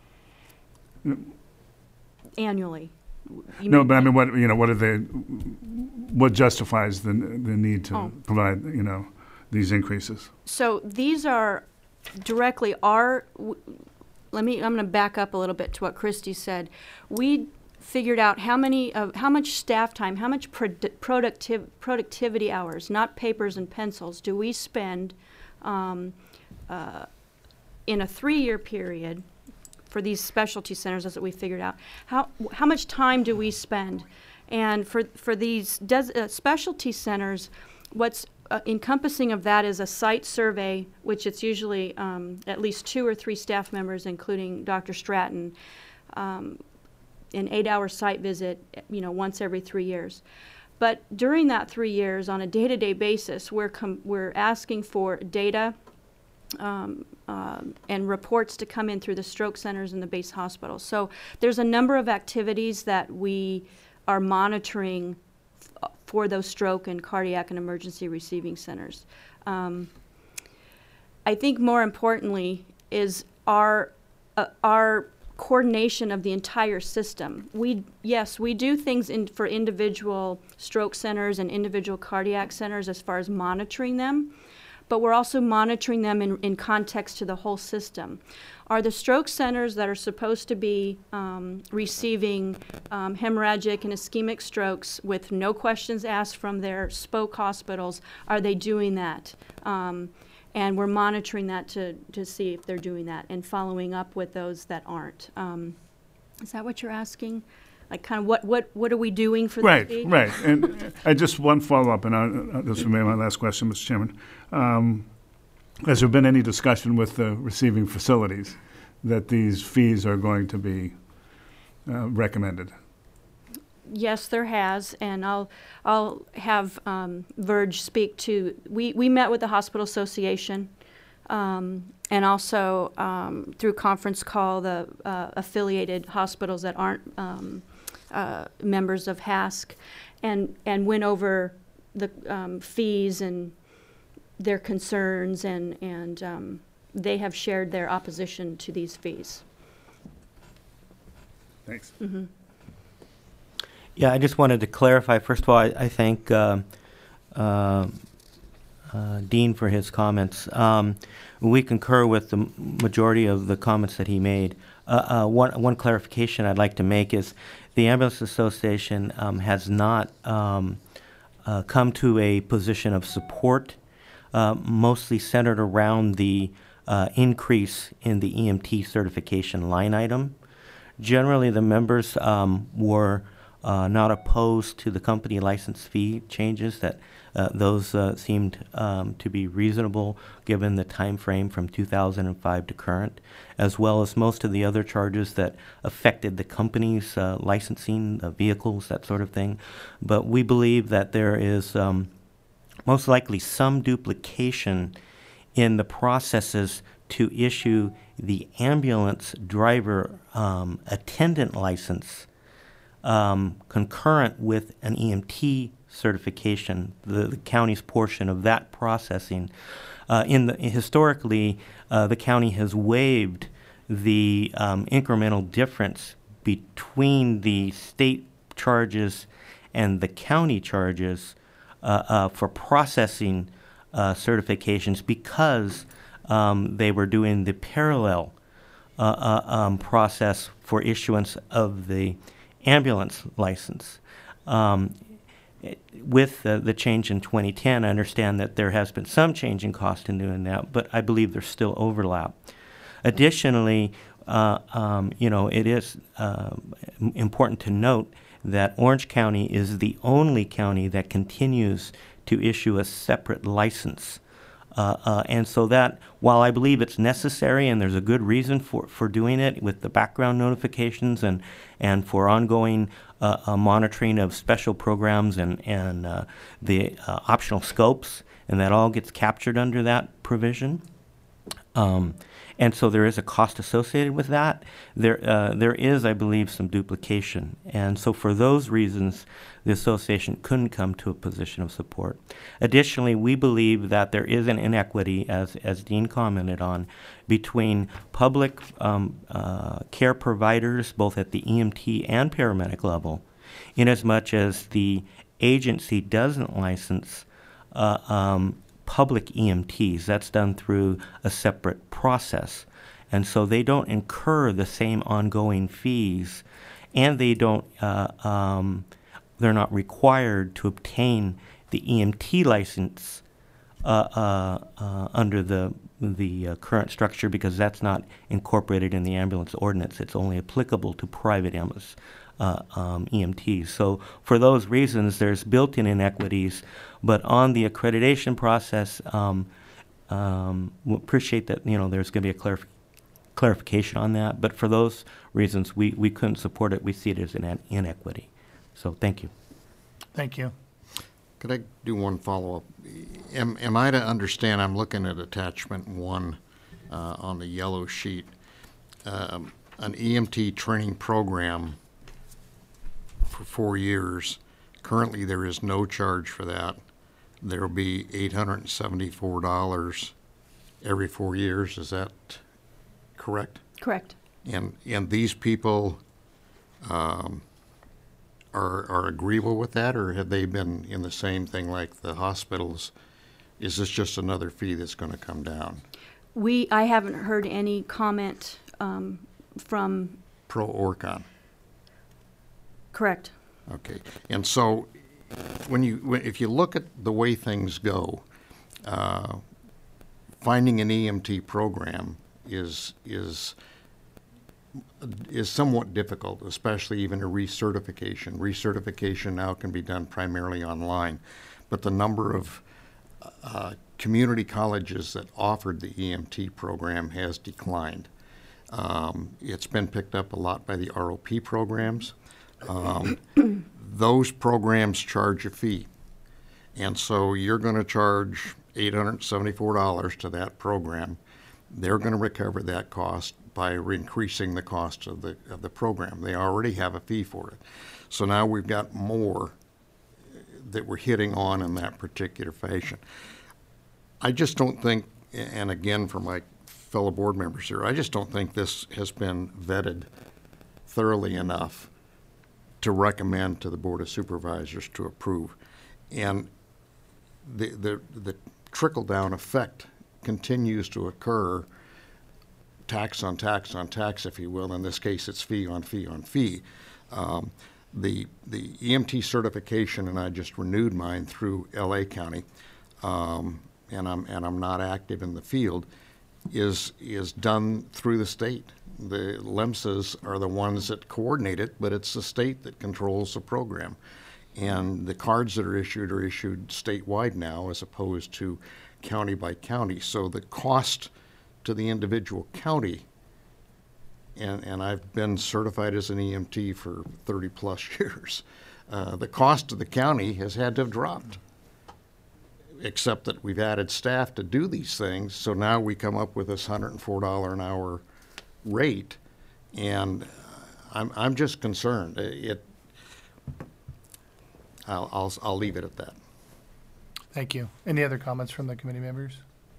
Annually. You No, mean but I like- mean, what, you know, what are they, what justifies the, the need to Oh. provide, you know, these increases? So these are directly our, w- let me, I'm going to back up a little bit to what Christy said. We figured out how many, of how much staff time, how much produ- productiv- productivity hours, not papers and pencils, do we spend um, uh, in a three-year period for these specialty centers. That's what we figured out. How, how much time do we spend? And for, for these des- uh, specialty centers, what's uh, encompassing of that is a site survey, which it's usually um, at least two or three staff members, including Doctor Stratton, um, an eight-hour site visit, you know, once every three years. But during that three years, on a day-to-day basis, we're com- we're asking for data um, um, and reports to come in through the stroke centers and the base hospitals. So there's a number of activities that we are monitoring f- for those stroke and cardiac and emergency receiving centers. Um, I think more importantly is our uh, our coordination of the entire system. We, yes, we do things in, for individual stroke centers and individual cardiac centers as far as monitoring them, but we're also monitoring them in, in context to the whole system. Are the stroke centers that are supposed to be um, receiving um, hemorrhagic and ischemic strokes with no questions asked from their spoke hospitals, are they doing that? Um, And we're monitoring that to, to see if they're doing that and following up with those that aren't. Um, is that what you're asking? like kind of what, what, what are we doing for the Right, fee? right. And I just one follow-up, and I- uh, this will be my last question, Mister Chairman. Um, Has there been any discussion with the receiving facilities that these fees are going to be uh, recommended? Yes, there has, and I'll, I'll have um, Verge speak to, we, we met with the Hospital Association, um, and also um, through conference call, the uh, affiliated hospitals that aren't um, uh, members of H A S C, and, and went over the um, fees and their concerns, and, and um, they have shared their opposition to these fees. Thanks. Mm-hmm. Yeah, I just wanted to clarify. First of all, I, I thank uh, uh, uh, Dean for his comments. Um, we concur with the m- majority of the comments that he made. Uh, uh, one, one clarification I'd like to make is the Ambulance Association um, has not um, uh, come to a position of support, uh, mostly centered around the uh, increase in the E M T certification line item. Generally, the members um, were uh, not opposed to the company license fee changes. That uh, those uh, seemed um, to be reasonable given the time frame from two thousand five to current, as well as most of the other charges that affected the company's uh, licensing, uh, vehicles, that sort of thing. But we believe that there is um, most likely some duplication in the processes to issue the ambulance driver um, attendant license um, concurrent with an E M T certification, the, the county's portion of that processing. Uh, in the historically, uh, the county has waived the um, incremental difference between the state charges and the county charges uh, uh, for processing uh, certifications because um, they were doing the parallel uh, uh, um, process for issuance of the ambulance license. Um, it- with uh, the change in twenty ten, I understand that there has been some change in cost in doing that, but I believe there's still overlap. Additionally, uh, um, you know, it is uh, m- important to note that Orange County is the only county that continues to issue a separate license. Uh, uh, and so that, while I believe it's necessary and there's a good reason for, for doing it with the background notifications and, and for ongoing uh, uh, monitoring of special programs and, and uh, the uh, optional scopes, and that all gets captured under that provision. Um, and so there is a cost associated with that. There, uh, there is, I believe, some duplication. And so for those reasons, the association couldn't come to a position of support. Additionally, we believe that there is an inequity, as, as Dean commented on, between public um, uh, care providers, both at the E M T and paramedic level, inasmuch as the agency doesn't license uh, um, public E M Ts. That's done through a separate process. And so they don't incur the same ongoing fees, and they don't, uh, um, they're not required to obtain the E M T license uh, uh, uh, under the, the uh, current structure, because that's not incorporated in the ambulance ordinance. It's only applicable to private ambulance uh, um, E M Ts. So for those reasons, there's built-in inequities. But on the accreditation process, um, um, we appreciate that, you know, there's going to be a clarif- clarification on that. But for those reasons, we, we couldn't support it. We see it as an in- inequity. So thank you. Thank you. Could I do one follow-up? Am, am I to understand, I'm looking at attachment one uh, on the yellow sheet, um, an E M T training program for four years. Currently, there is no charge for that. There will be eight hundred seventy-four dollars every four years. Is that correct? Correct. And, and these people um, are, are agreeable with that, or have they been in the same thing like the hospitals? Is this just another fee that's going to come down? We, I haven't heard any comment um, from, Pro or con? correct. Okay. And so when you, when- if you look at the way things go, uh, finding an E M T program is, is is somewhat difficult, especially even a recertification. Recertification now can be done primarily online, but the number of uh, community colleges that offered the E M T program has declined. Um, it's been picked up a lot by the R O P programs. Um, those programs charge a fee, and so you're going to charge eight hundred seventy-four dollars to that program. They're going to recover that cost by increasing the cost of the of the program. They already have a fee for it. So now we've got more that we're hitting on in that particular fashion. I just don't think, and again for my fellow board members here, I just don't think this has been vetted thoroughly enough to recommend to the Board of Supervisors to approve. And the the, the trickle-down effect continues to occur, tax on tax on tax, if you will. In this case, it's fee on fee on fee. Um, the the E M T certification, and I just renewed mine through L A County, um, and I'm and I'm not active in the field, is is done through the state. The LEMSAs are the ones that coordinate it, but it's the state that controls the program. And the cards that are issued are issued statewide now as opposed to county by county. So the cost to the individual county, and, and I've been certified as an E M T for thirty plus years, uh, the cost to the county has had to have dropped, except that we've added staff to do these things. So now we come up with this one hundred four dollars an hour rate, and I'm, I'm just concerned. It, I'll, I'll, I'll leave it at that. Thank you. Any other comments from the committee members?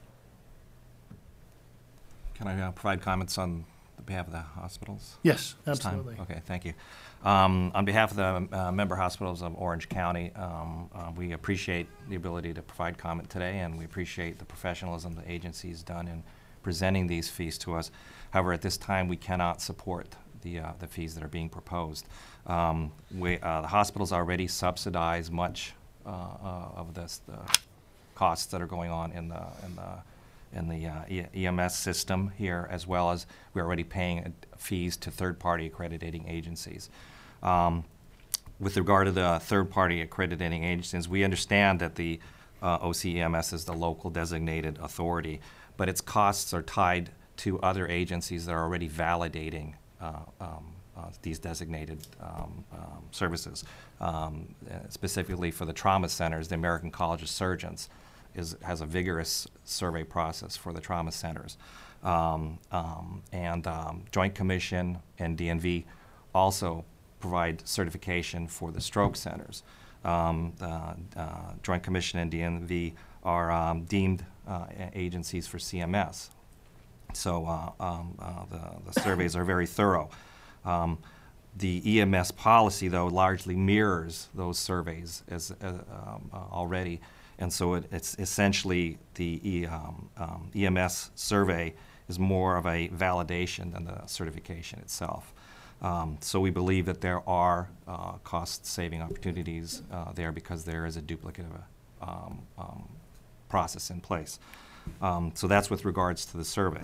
Can I uh, provide comments on the behalf of the hospitals? Yes, this time? absolutely. Okay, thank you. Um, on behalf of the uh, member hospitals of Orange County, um, uh, we appreciate the ability to provide comment today, and we appreciate the professionalism the agency's done in presenting these fees to us. However, at this time, we cannot support the, uh, the fees that are being proposed. Um, we, uh, the hospitals already subsidize much uh, uh, of this, the costs that are going on in the, in the, in the uh, e E M S system here, as well as we're already paying uh, fees to third-party accrediting agencies. Um, with regard to the third-party accrediting agencies, we understand that the uh, O C E M S is the local designated authority, but its costs are tied to other agencies that are already validating uh, um, uh, these designated um, um, services. Um, specifically for the trauma centers, the American College of Surgeons is, has a vigorous survey process for the trauma centers. Um, um, and um, Joint Commission and D N V also provide certification for the stroke centers. Um, the uh, Joint Commission and D N V are um, deemed uh, agencies for C M S. So uh, um, uh, the, the surveys are very thorough. Um, the E M S policy, though, largely mirrors those surveys as uh, um, uh, already, and so it, it's essentially the e, um, um, E M S survey is more of a validation than the certification itself. Um, so we believe that there are uh, cost-saving opportunities uh, there because there is a duplicative um, um, process in place. Um, so that's with regards to the survey.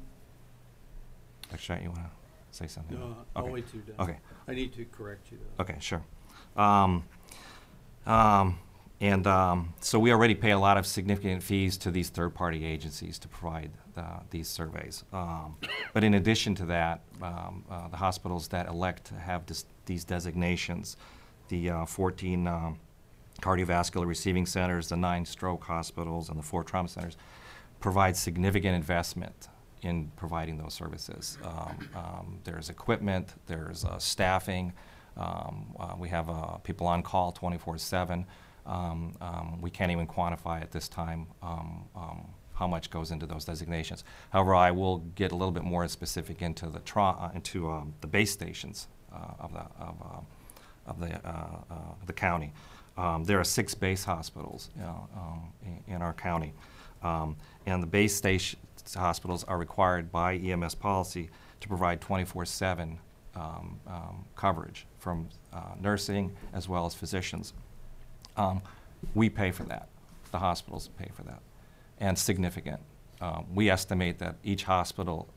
Actually, you want to say something? No, I'll Okay. wait till you're done. Okay. I need to correct you, though. Okay, sure. Um, um, and um, so we already pay a lot of significant fees to these third-party agencies to provide uh, these surveys. Um, but in addition to that, um, uh, the hospitals that elect to have this, these designations, the uh, fourteen um, cardiovascular receiving centers, the nine stroke hospitals, and the four trauma centers, provide significant investment in providing those services. Um, um, there's equipment, there's uh, staffing, um, uh, we have uh, people on call twenty-four seven. Um, um, we can't even quantify at this time um, um, how much goes into those designations. However, I will get a little bit more specific into the tra uh, into um, the base stations uh, of the of, uh, of the uh, uh, the county. Um, there are six base hospitals you know, um, in, in our county, um, and the base station hospitals are required by E M S policy to provide twenty-four seven um, um, coverage from uh, nursing as well as physicians. Um, we pay for that. The hospitals pay for that, and significant. Um, we estimate that each hospital at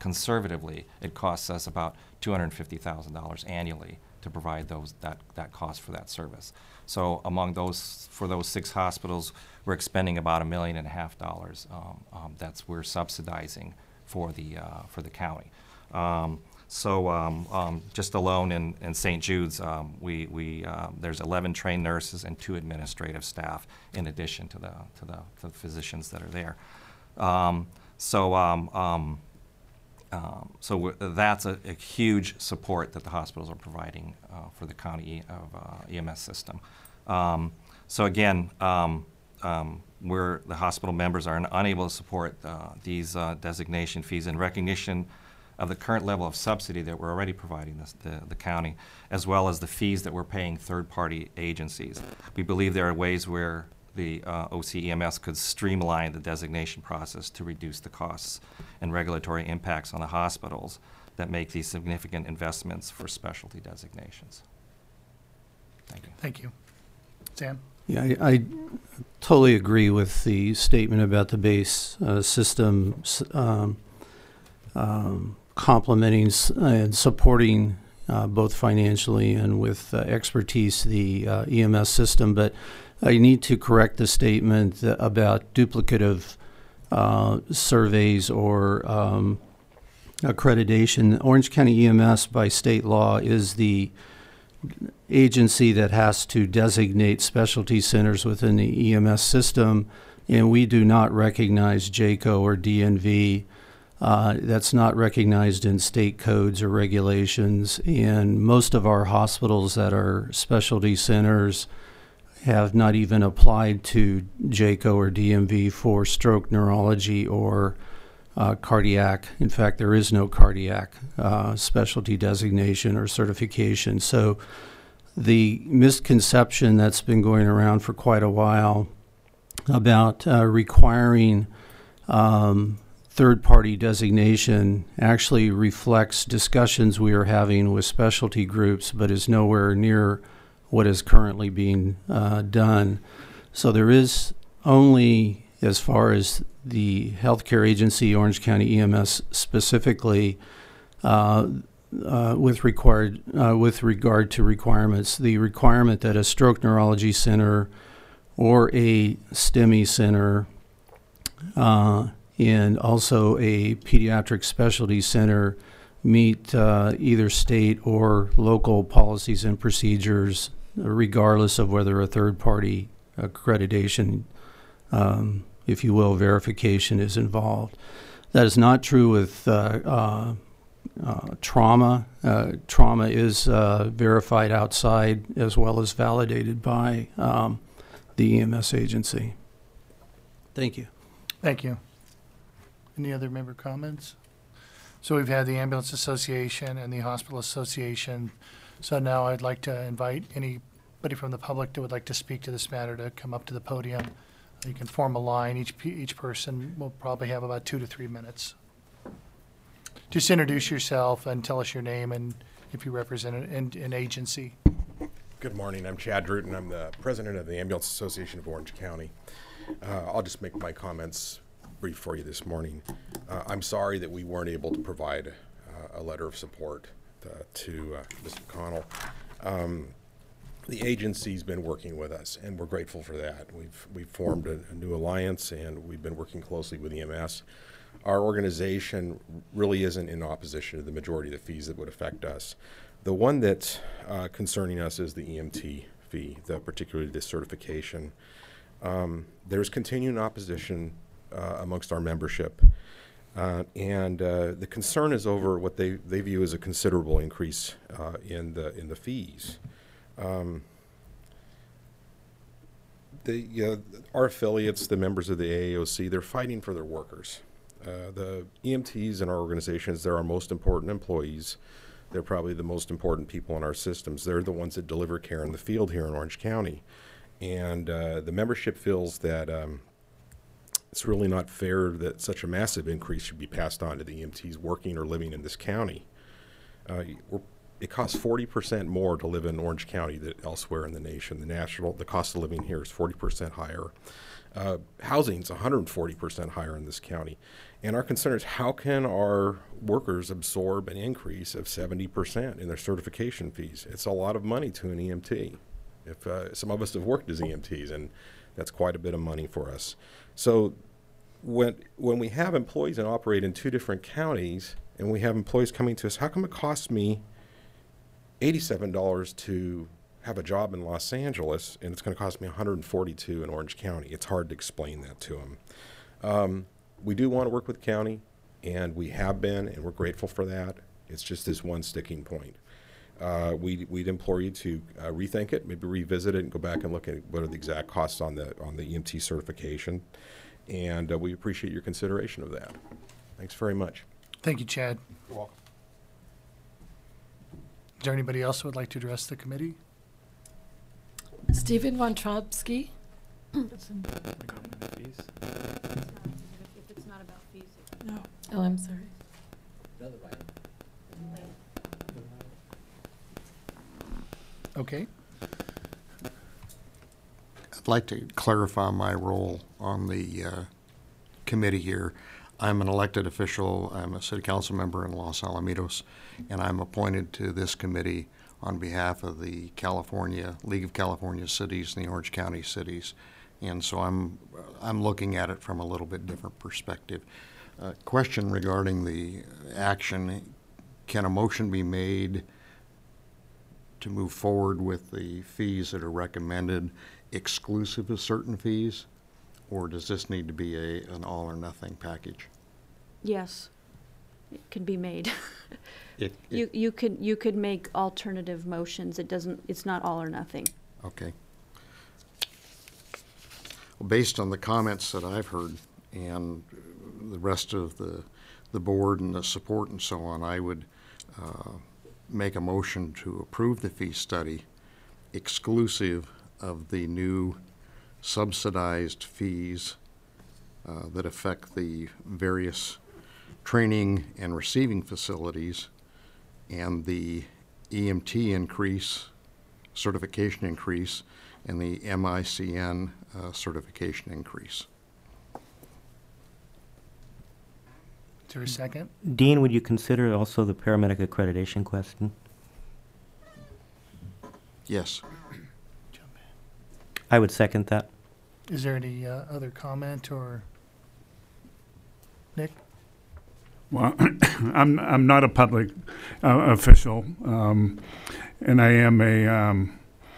conservatively, it costs us about two hundred fifty thousand dollars annually to provide those, that, that cost for that service. So among those, for those six hospitals, we're expending about a million and a half dollars. Um, um, that's we're subsidizing for the uh, for the county. Um, so um, um, just alone in, in Saint Jude's, um, we we uh, there's eleven trained nurses and two administrative staff in addition to the to the, to the physicians that are there. Um, so. Um, um, Um, so w that's a, a huge support that the hospitals are providing uh, for the county of uh, E M S system. Um, so again, um, um, we're, the hospital members are unable to support uh, these uh, designation fees in recognition of the current level of subsidy that we're already providing this, the, the county, as well as the fees that we're paying third-party agencies. We believe there are ways where the uh, O C E M S could streamline the designation process to reduce the costs and regulatory impacts on the hospitals that make these significant investments for specialty designations. Thank you. Thank you. Sam? Yeah, I, I totally agree with the statement about the base uh, system um, um, complementing s- and supporting uh, both financially and with uh, expertise the uh, E M S system. But I need to correct the statement that- about duplicative uh, surveys or um, accreditation. Orange County E M S by state law is the agency that has to designate specialty centers within the E M S system, and we do not recognize J C O or D N V. Uh, that's not recognized in state codes or regulations, and most of our hospitals that are specialty centers have not even applied to J C O or D M V for stroke neurology or uh, cardiac. In fact, there is no cardiac uh, specialty designation or certification. So the misconception that's been going around for quite a while about uh, requiring um, third-party designation actually reflects discussions we are having with specialty groups, but is nowhere near what is currently being uh, done. So there is only, as far as the healthcare agency, Orange County E M S specifically, uh, uh, with required uh, with regard to requirements, the requirement that a stroke neurology center or a STEMI center uh, and also a pediatric specialty center meet uh, either state or local policies and procedures, regardless of whether a third-party accreditation, um, if you will, verification is involved. That is not true with uh, uh, uh, trauma. Uh, trauma is uh, verified outside as well as validated by um, the E M S agency. Thank you. Thank you. Any other member comments? So we've had the Ambulance Association and the Hospital Association. So now I'd like to invite anybody from the public that would like to speak to this matter to come up to the podium. You can form a line. Each pe- each person will probably have about two to three minutes. Just introduce yourself and tell us your name and if you represent an, an agency. Good morning. I'm Chad Druten. I'm the president of the Ambulance Association of Orange County. Uh, I'll just make my comments brief for you this morning. Uh, I'm sorry that we weren't able to provide uh, a letter of support uh, to uh, Mister McConnell. Um, the agency's been working with us, and we're grateful for that. We've we've formed a, a new alliance, and we've been working closely with E M S. Our organization really isn't in opposition to the majority of the fees that would affect us. The one that's uh, concerning us is the E M T fee, the, particularly the certification. Um, there's continuing opposition uh, amongst our membership, uh, and uh, the concern is over what they, they view as a considerable increase uh, in the in the fees. Um, the uh, our affiliates, the members of the A A O C, they're fighting for their workers. Uh, the E M Ts in our organizations, they're our most important employees. They're probably the most important people in our systems. They're the ones that deliver care in the field here in Orange County. And uh, the membership feels that um, it's really not fair that such a massive increase should be passed on to the E M Ts working or living in this county. Uh, we're it costs forty percent more to live in Orange County than elsewhere in the nation. The national, the cost of living here is forty percent higher. Uh, housing's one hundred forty percent higher in this county. And our concern is, how can our workers absorb an increase of seventy percent in their certification fees? It's a lot of money to an E M T. If uh, some of us have worked as E M Ts, and that's quite a bit of money for us. So when when we have employees that operate in two different counties, and we have employees coming to us, how come it costs me eighty-seven dollars to have a job in Los Angeles, and it's going to cost me one hundred forty-two dollars in Orange County? It's hard to explain that to them. Um, we do want to work with the county, and we have been, and we're grateful for that. It's just this one sticking point. Uh, we'd, we'd implore you to uh, rethink it, maybe revisit it, and go back and look at what are the exact costs on the on the E M T certification. And uh, we appreciate your consideration of that. Thanks very much. Thank you, Chad. You're welcome. Is there anybody else who would like to address the committee? Stephen Von Trobsky. If it's not about fees. No. Oh, I'm sorry. Okay. I'd like to clarify my role on the uh, committee here. I'm an elected official. I'm a city council member in Los Alamitos, and I'm appointed to this committee on behalf of the California League of California Cities and the Orange County Cities. And so I'm I'm looking at it from a little bit different perspective. Uh, question regarding the action: can a motion be made to move forward with the fees that are recommended, exclusive of certain fees, or does this need to be a an all or nothing package? Yes, it can be made. It, it, You, you could, you could make alternative motions. It doesn't, it's not all or nothing. Okay. Well, based on the comments that I've heard and the rest of the the board and the support and so on, I would uh, make a motion to approve the fee study exclusive of the new subsidized fees uh, that affect the various training and receiving facilities, and the E M T increase, certification increase, and the M I C N uh, certification increase. Is there a second? Dean, would you consider also the paramedic accreditation question? Yes. I would second that. Is there any uh, other comment or Nick? Well, I'm I'm not a public uh, official, um, and I am a um,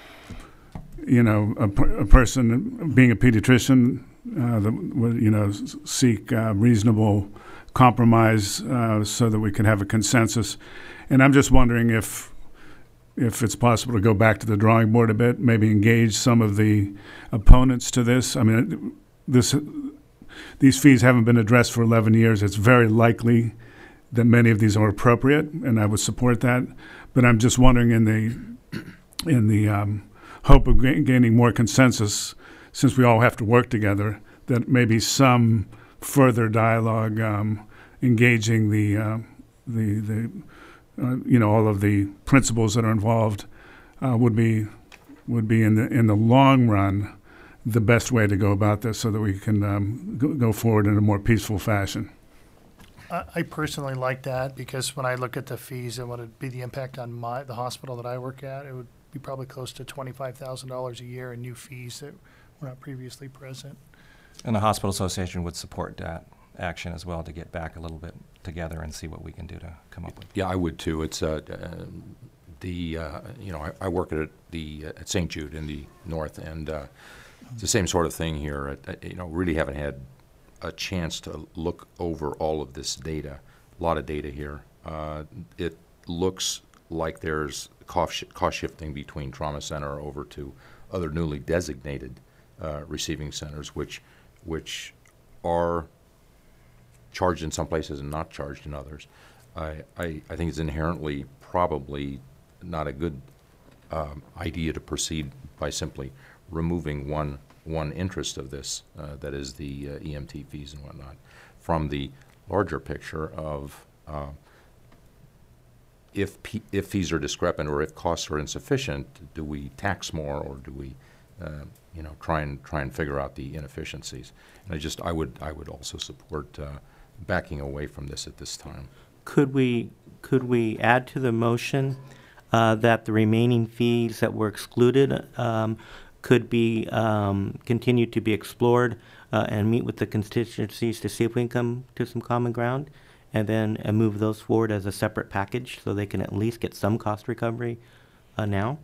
you know a, per- a person being a pediatrician uh, that would you know s- seek uh, reasonable compromise uh, so that we can have a consensus. And I'm just wondering if if it's possible to go back to the drawing board a bit, maybe engage some of the opponents to this. I mean, this. These fees haven't been addressed for eleven years. It's very likely that many of these are appropriate, and I would support that. But I'm just wondering, in the in the um, hope of ga- gaining more consensus, since we all have to work together, that maybe some further dialogue, um, engaging the uh, the the uh, you know all of the principles that are involved, uh, would be would be in the in the long run the best way to go about this, so that we can um, go, go forward in a more peaceful fashion. I I personally like that, because when I look at the fees and what would be the impact on my, the hospital that I work at, it would be probably close to twenty-five thousand dollars a year in new fees that were not previously present. And the Hospital Association would support that action as well, to get back a little bit together and see what we can do to come up with. Yeah, I would too. It's uh, uh, the uh, you know I, I work at the uh, at Saint Jude in the north, and uh, it's the same sort of thing here. Uh, you know, really haven't had a chance to look over all of this data. A lot of data here. Uh, it looks like there's cost, sh- cost shifting between trauma center over to other newly designated uh, receiving centers, which which are charged in some places and not charged in others. I, I, I think it's inherently probably not a good um, idea to proceed by simply removing one one interest of this, uh, that is the uh, E M T fees and whatnot, from the larger picture of uh, if, pe- if fees are discrepant or if costs are insufficient, do we tax more or do we, uh, you know, try and, try and figure out the inefficiencies? And I just, I would, I would also support uh, backing away from this at this time. Could we, could we add to the motion uh, that the remaining fees that were excluded um, could be, um, continue to be explored uh, and meet with the constituencies to see if we can come to some common ground, and then uh, move those forward as a separate package so they can at least get some cost recovery uh, now?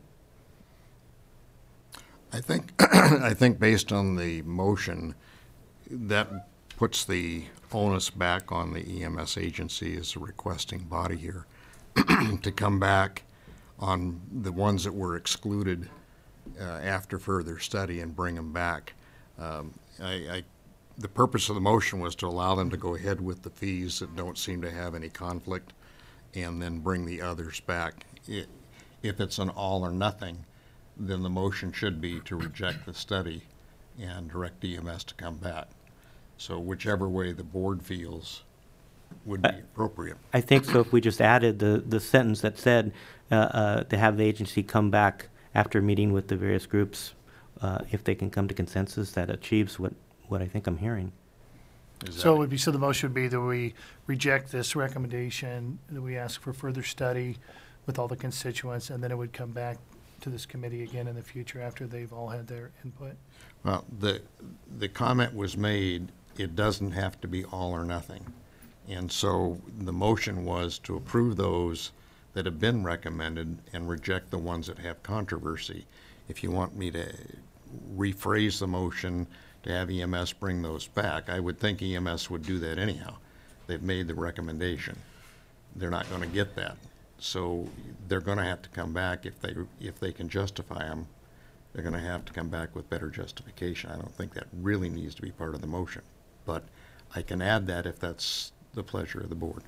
I think, I think based on the motion, that puts the onus back on the E M S agency as a requesting body here to come back on the ones that were excluded uh, after further study and bring them back. Um, I, I, the purpose of the motion was to allow them to go ahead with the fees that don't seem to have any conflict and then bring the others back. I if it's an all or nothing, then the motion should be to reject the study and direct E M S to come back. So whichever way the board feels would be appropriate. I think so. If we just added the, the sentence that said uh, uh, to have the agency come back after meeting with the various groups, uh, if they can come to consensus that achieves what, what I think I'm hearing. Is So it that- would be, so the motion would be that we reject this recommendation, that we ask for further study with all the constituents, and then it would come back to this committee again in the future after they've all had their input. Well, the, the comment was made, it doesn't have to be all or nothing. And so the motion was to approve those that have been recommended and reject the ones that have controversy. If you want me to rephrase the motion to have E M S bring those back, I would think E M S would do that anyhow. They've made the recommendation. They're not going to get that. So they're going to have to come back if they, if they can justify them. They're going to have to come back with better justification. I don't think that really needs to be part of the motion. But I can add that if that's the pleasure of the board.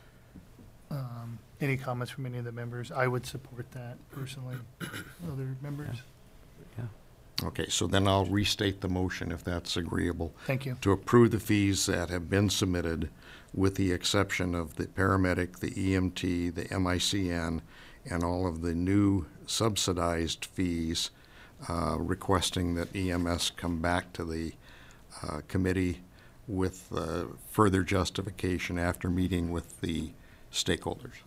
Um, Any comments from any of the members? I would support that personally. Other members? Okay, so then I'll restate the motion if that's agreeable. Thank you. To approve the fees that have been submitted with the exception of the paramedic, the E M T, the M I C N, and all of the new subsidized fees, uh, requesting that E M S come back to the uh, committee with uh, further justification after meeting with the stakeholders.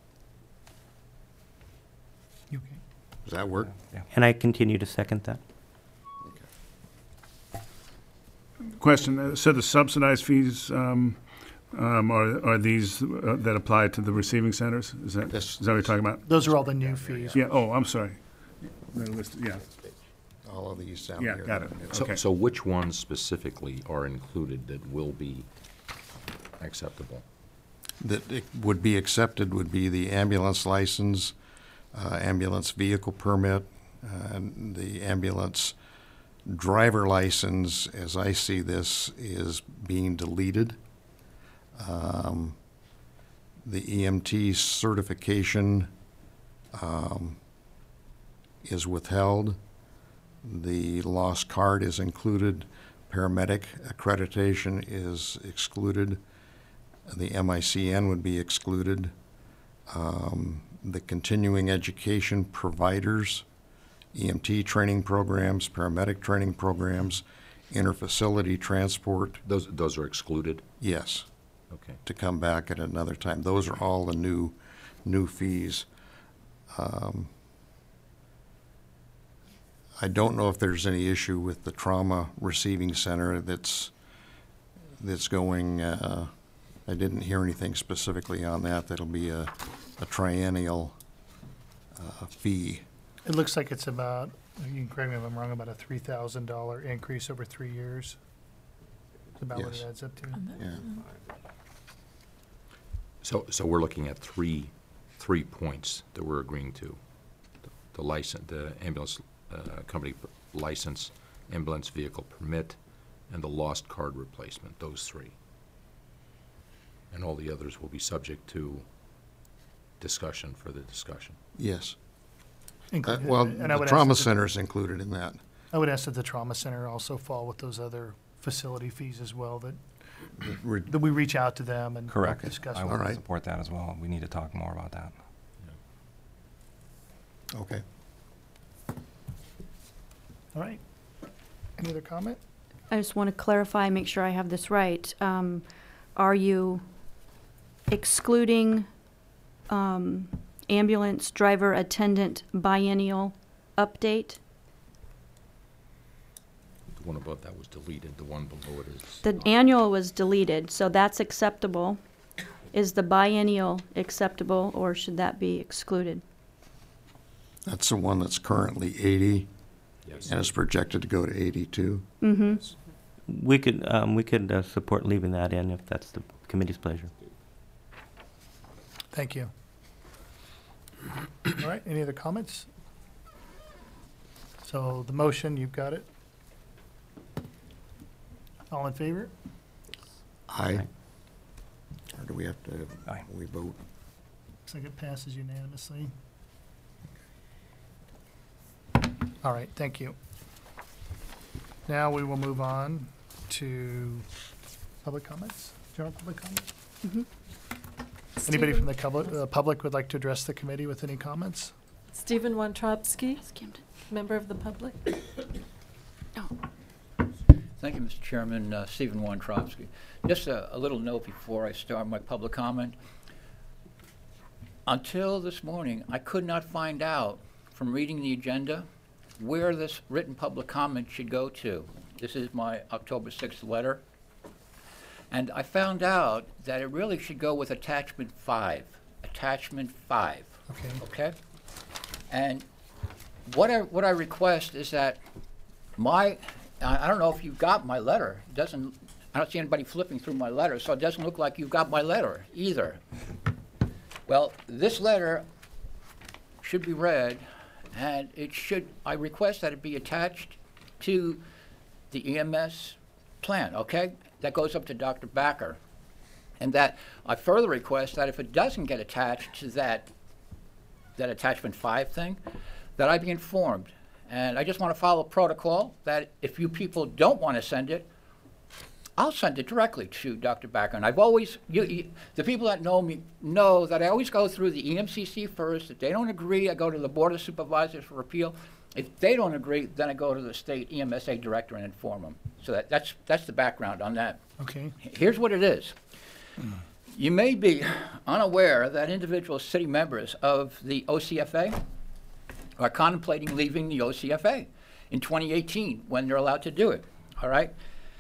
You okay? Does that work? And I continue to second that. Question, uh, so the subsidized fees, um, um, are, are these uh, that apply to the receiving centers? Is that, Yes. is that what you're talking about? Those are all the new fees. Yeah, oh, I'm sorry. They're listed- Yeah, All of these down yeah, here. got it. So, Okay. so which ones specifically are included that will be acceptable? That it would be accepted would be the ambulance license, uh, ambulance vehicle permit, uh, and the ambulance driver license, as I see this, is being deleted. Um, The E M T certification um, is withheld. The lost card is included. Paramedic accreditation is excluded. The M I C N would be excluded. Um, The continuing education providers, E M T training programs, paramedic training programs, interfacility transport, Those, those are excluded? yes, Okay. to come back at another time. Those are all the new, new fees. Um, I don't know if there's any issue with the trauma receiving center that's, that's going, uh, I didn't hear anything specifically on that. That'll be a, a triennial uh, fee. It looks like it's about, you can correct me if I'm wrong, about a three thousand dollar increase over three years. That's about what it Yes. adds up to. Yeah. So, so we're looking at three, three points that we're agreeing to. The license, the ambulance uh, company license, ambulance vehicle permit, and the lost card replacement, those three. And all the others will be subject to discussion, further discussion. Yes. Uh, Included- Well, and I the would ask trauma that the- center is included in that. I would ask that the trauma center also fall with those other facility fees as well, that, Re- that we reach out to them and Correct. discuss. I with All would right. support that as well. We need to talk more about that. Okay. All right. Any other comment? I just want to clarify, make sure I have this right. Um, Are you excluding um, ambulance driver attendant biennial update? The one above that was deleted, the one below it is. The annual was deleted, so that's acceptable. Is the biennial acceptable, or should that be excluded? That's the one that's currently eighty Yes. and is projected to go to eighty-two. Mm-hmm. We could, um, we could uh, support leaving that in if that's the committee's pleasure. Thank you. All right, any other comments? So the motion, you've got it. All in favor? Aye. Or do we have to, Aye. we vote? Looks like it passes unanimously. All right, thank you. Now we will move on to public comments, general public comments. Mhm. Anybody from Stephen- the public, uh, public would like to address the committee with any comments? Stephen Wontrobski, Skimmed. member of the public. Thank you, Mister Chairman. Uh, Stephen Wontrobski. Just a, a little note before I start my public comment. Until this morning, I could not find out from reading the agenda where this written public comment should go to. This is my October sixth letter. And I found out that it really should go with attachment five. Attachment five. Okay. Okay? And what I, what I request is that my, I I don't know if you got my letter. It doesn't, I don't see anybody flipping through my letter, so it doesn't look like you got my letter either. Well, this letter should be read, and it should, I request that it be attached to the E M S plan, okay? That goes up to Doctor Backer. And that I further request that if it doesn't get attached to that, that attachment five thing, that I be informed. And I just want to follow protocol that if you people don't want to send it, I'll send it directly to Doctor Backer. And I've always, you, you, the people that know me know that I always go through the E M C C first. If they don't agree, I go to the Board of Supervisors for appeal. If they don't agree, then I go to the state E M S A director and inform them. So that, that's, that's the background on that. Okay. Here's what it is. You may be unaware that individual city members of the O C F A are contemplating leaving the O C F A in twenty eighteen when they're allowed to do it, all right?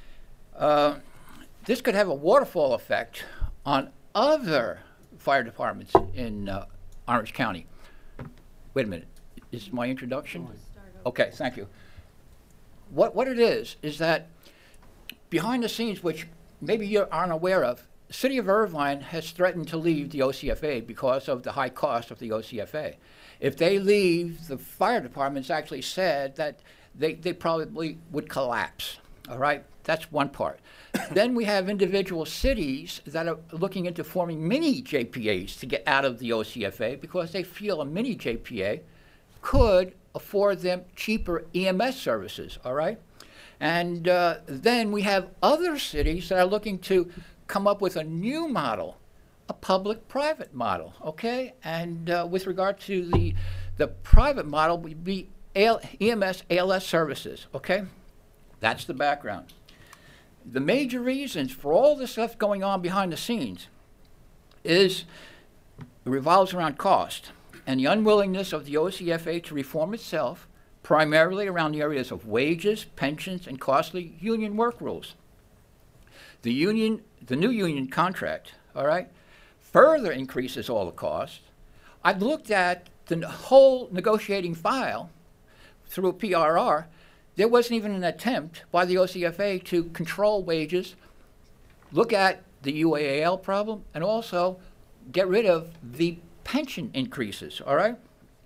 Uh, this could have a waterfall effect on other fire departments in uh, Orange County. Wait a minute, is my introduction? Okay, thank you. What, what it is, is that behind the scenes, which maybe you aren't aware of, the City of Irvine has threatened to leave the O C F A because of the high cost of the O C F A. If they leave, the fire department's actually said that they, they probably would collapse, all right? That's one part. Then we have individual cities that are looking into forming mini J P As to get out of the O C F A because they feel a mini J P A could afford them cheaper E M S services, all right? And uh, then we have other cities that are looking to come up with a new model, a public-private model, okay? And uh, with regard to the, the private model, would be A L, E M S, A L S services, okay? That's the background. The major reasons for all this stuff going on behind the scenes is it revolves around cost and the unwillingness of the O C F A to reform itself, primarily around the areas of wages, pensions, and costly union work rules. The union, the new union contract, all right, further increases all the costs. I've looked at the whole negotiating file through a P R R. There wasn't even an attempt by the O C F A to control wages, look at the U A A L problem, and also get rid of the pension increases, all right?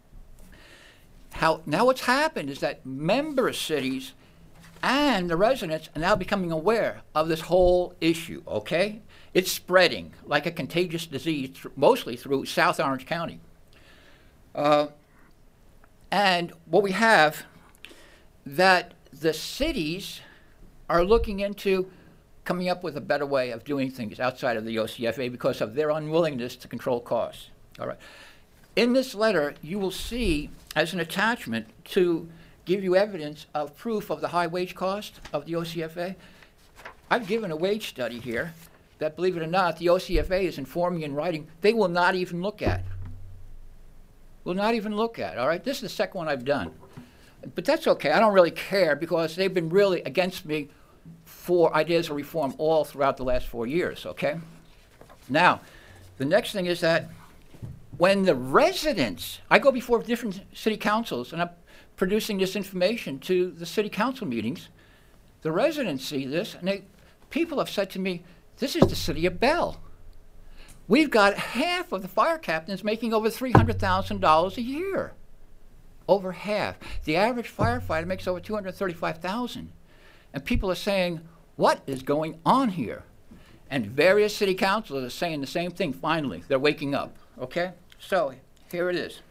How, now what's happened is that member cities and the residents are now becoming aware of this whole issue, okay? It's spreading like a contagious disease, th- mostly through South Orange County. Uh, and what we have, that the cities are looking into coming up with a better way of doing things outside of the O C F A because of their unwillingness to control costs. All right. In this letter, you will see as an attachment to give you evidence of proof of the high wage cost of the O C F A. I've given a wage study here that, believe it or not, the O C F A is informing in writing they will not even look at. Will not even look at, all right? This is the second one I've done. But that's okay. I don't really care because they've been really against me for ideas of reform all throughout the last four years, okay? Now, the next thing is that when the residents, I go before different city councils and I'm producing this information to the city council meetings, the residents see this and they, people have said to me, this is the city of Bell. We've got half of the fire captains making over three hundred thousand dollars a year. Over half. The average firefighter makes over two hundred thirty-five thousand dollars. And people are saying, what is going on here? And various city councilors are saying the same thing finally. They're waking up, okay? So here it is.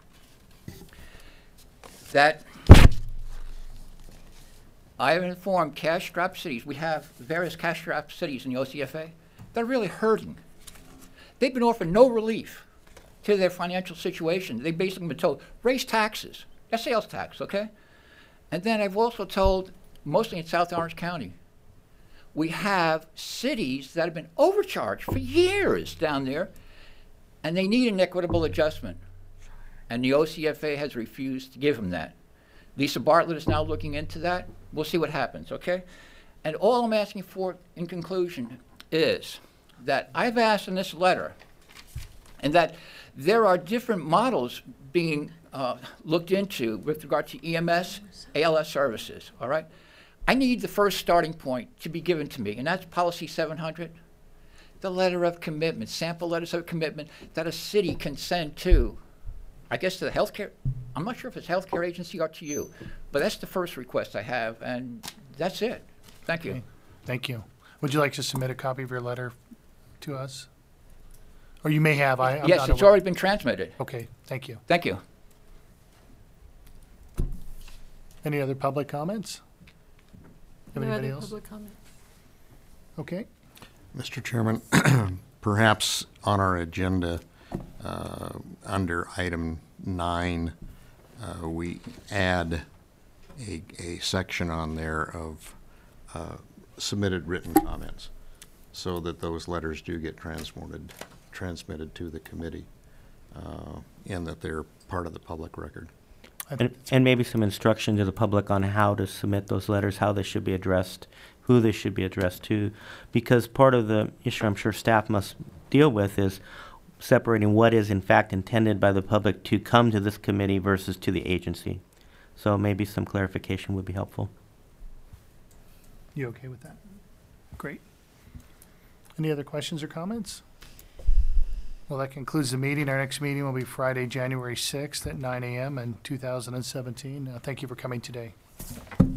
That I have informed cash-strapped cities. We have various cash-strapped cities in the O C F A. They're really hurting. They've been offered no relief to their financial situation. They've basically been told, raise taxes. That's sales tax, okay? And then I've also told, mostly in South Orange County, we have cities that have been overcharged for years down there, and they need an equitable adjustment. And the O C F A has refused to give them that. Lisa Bartlett is now looking into that. We'll see what happens, okay? And all I'm asking for in conclusion is that I've asked in this letter, and that there are different models being uh, looked into with regard to E M S, A L S services, all right? I need the first starting point to be given to me, and that's policy seven hundred, the letter of commitment, sample letters of commitment that a city can send to, I guess to the healthcare, I'm not sure if it's healthcare agency or to you, but that's the first request I have, and that's it. Thank you. Okay. Thank you. Would you like to submit a copy of your letter to us? Or you may have, I, I'm Yes, not it's aware. already been transmitted. Okay, thank you. Thank you. Any other public comments? Have No anybody other else? public comment. Okay. Mister Chairman, perhaps on our agenda, uh, under item nine, uh, we add a, a section on there of uh, submitted written comments, so that those letters do get transmitted, transmitted to the committee, uh, and that they're part of the public record. And, and maybe some instruction to the public on how to submit those letters, how they should be addressed, who they should be addressed to. Because part of the issue I'm sure staff must deal with is separating what is in fact intended by the public to come to this committee versus to the agency. So maybe some clarification would be helpful. You okay with that? Great. Any other questions or comments? Well, that concludes the meeting. Our next meeting will be Friday, January sixth at nine A M in two thousand seventeen. Uh, thank you for coming today.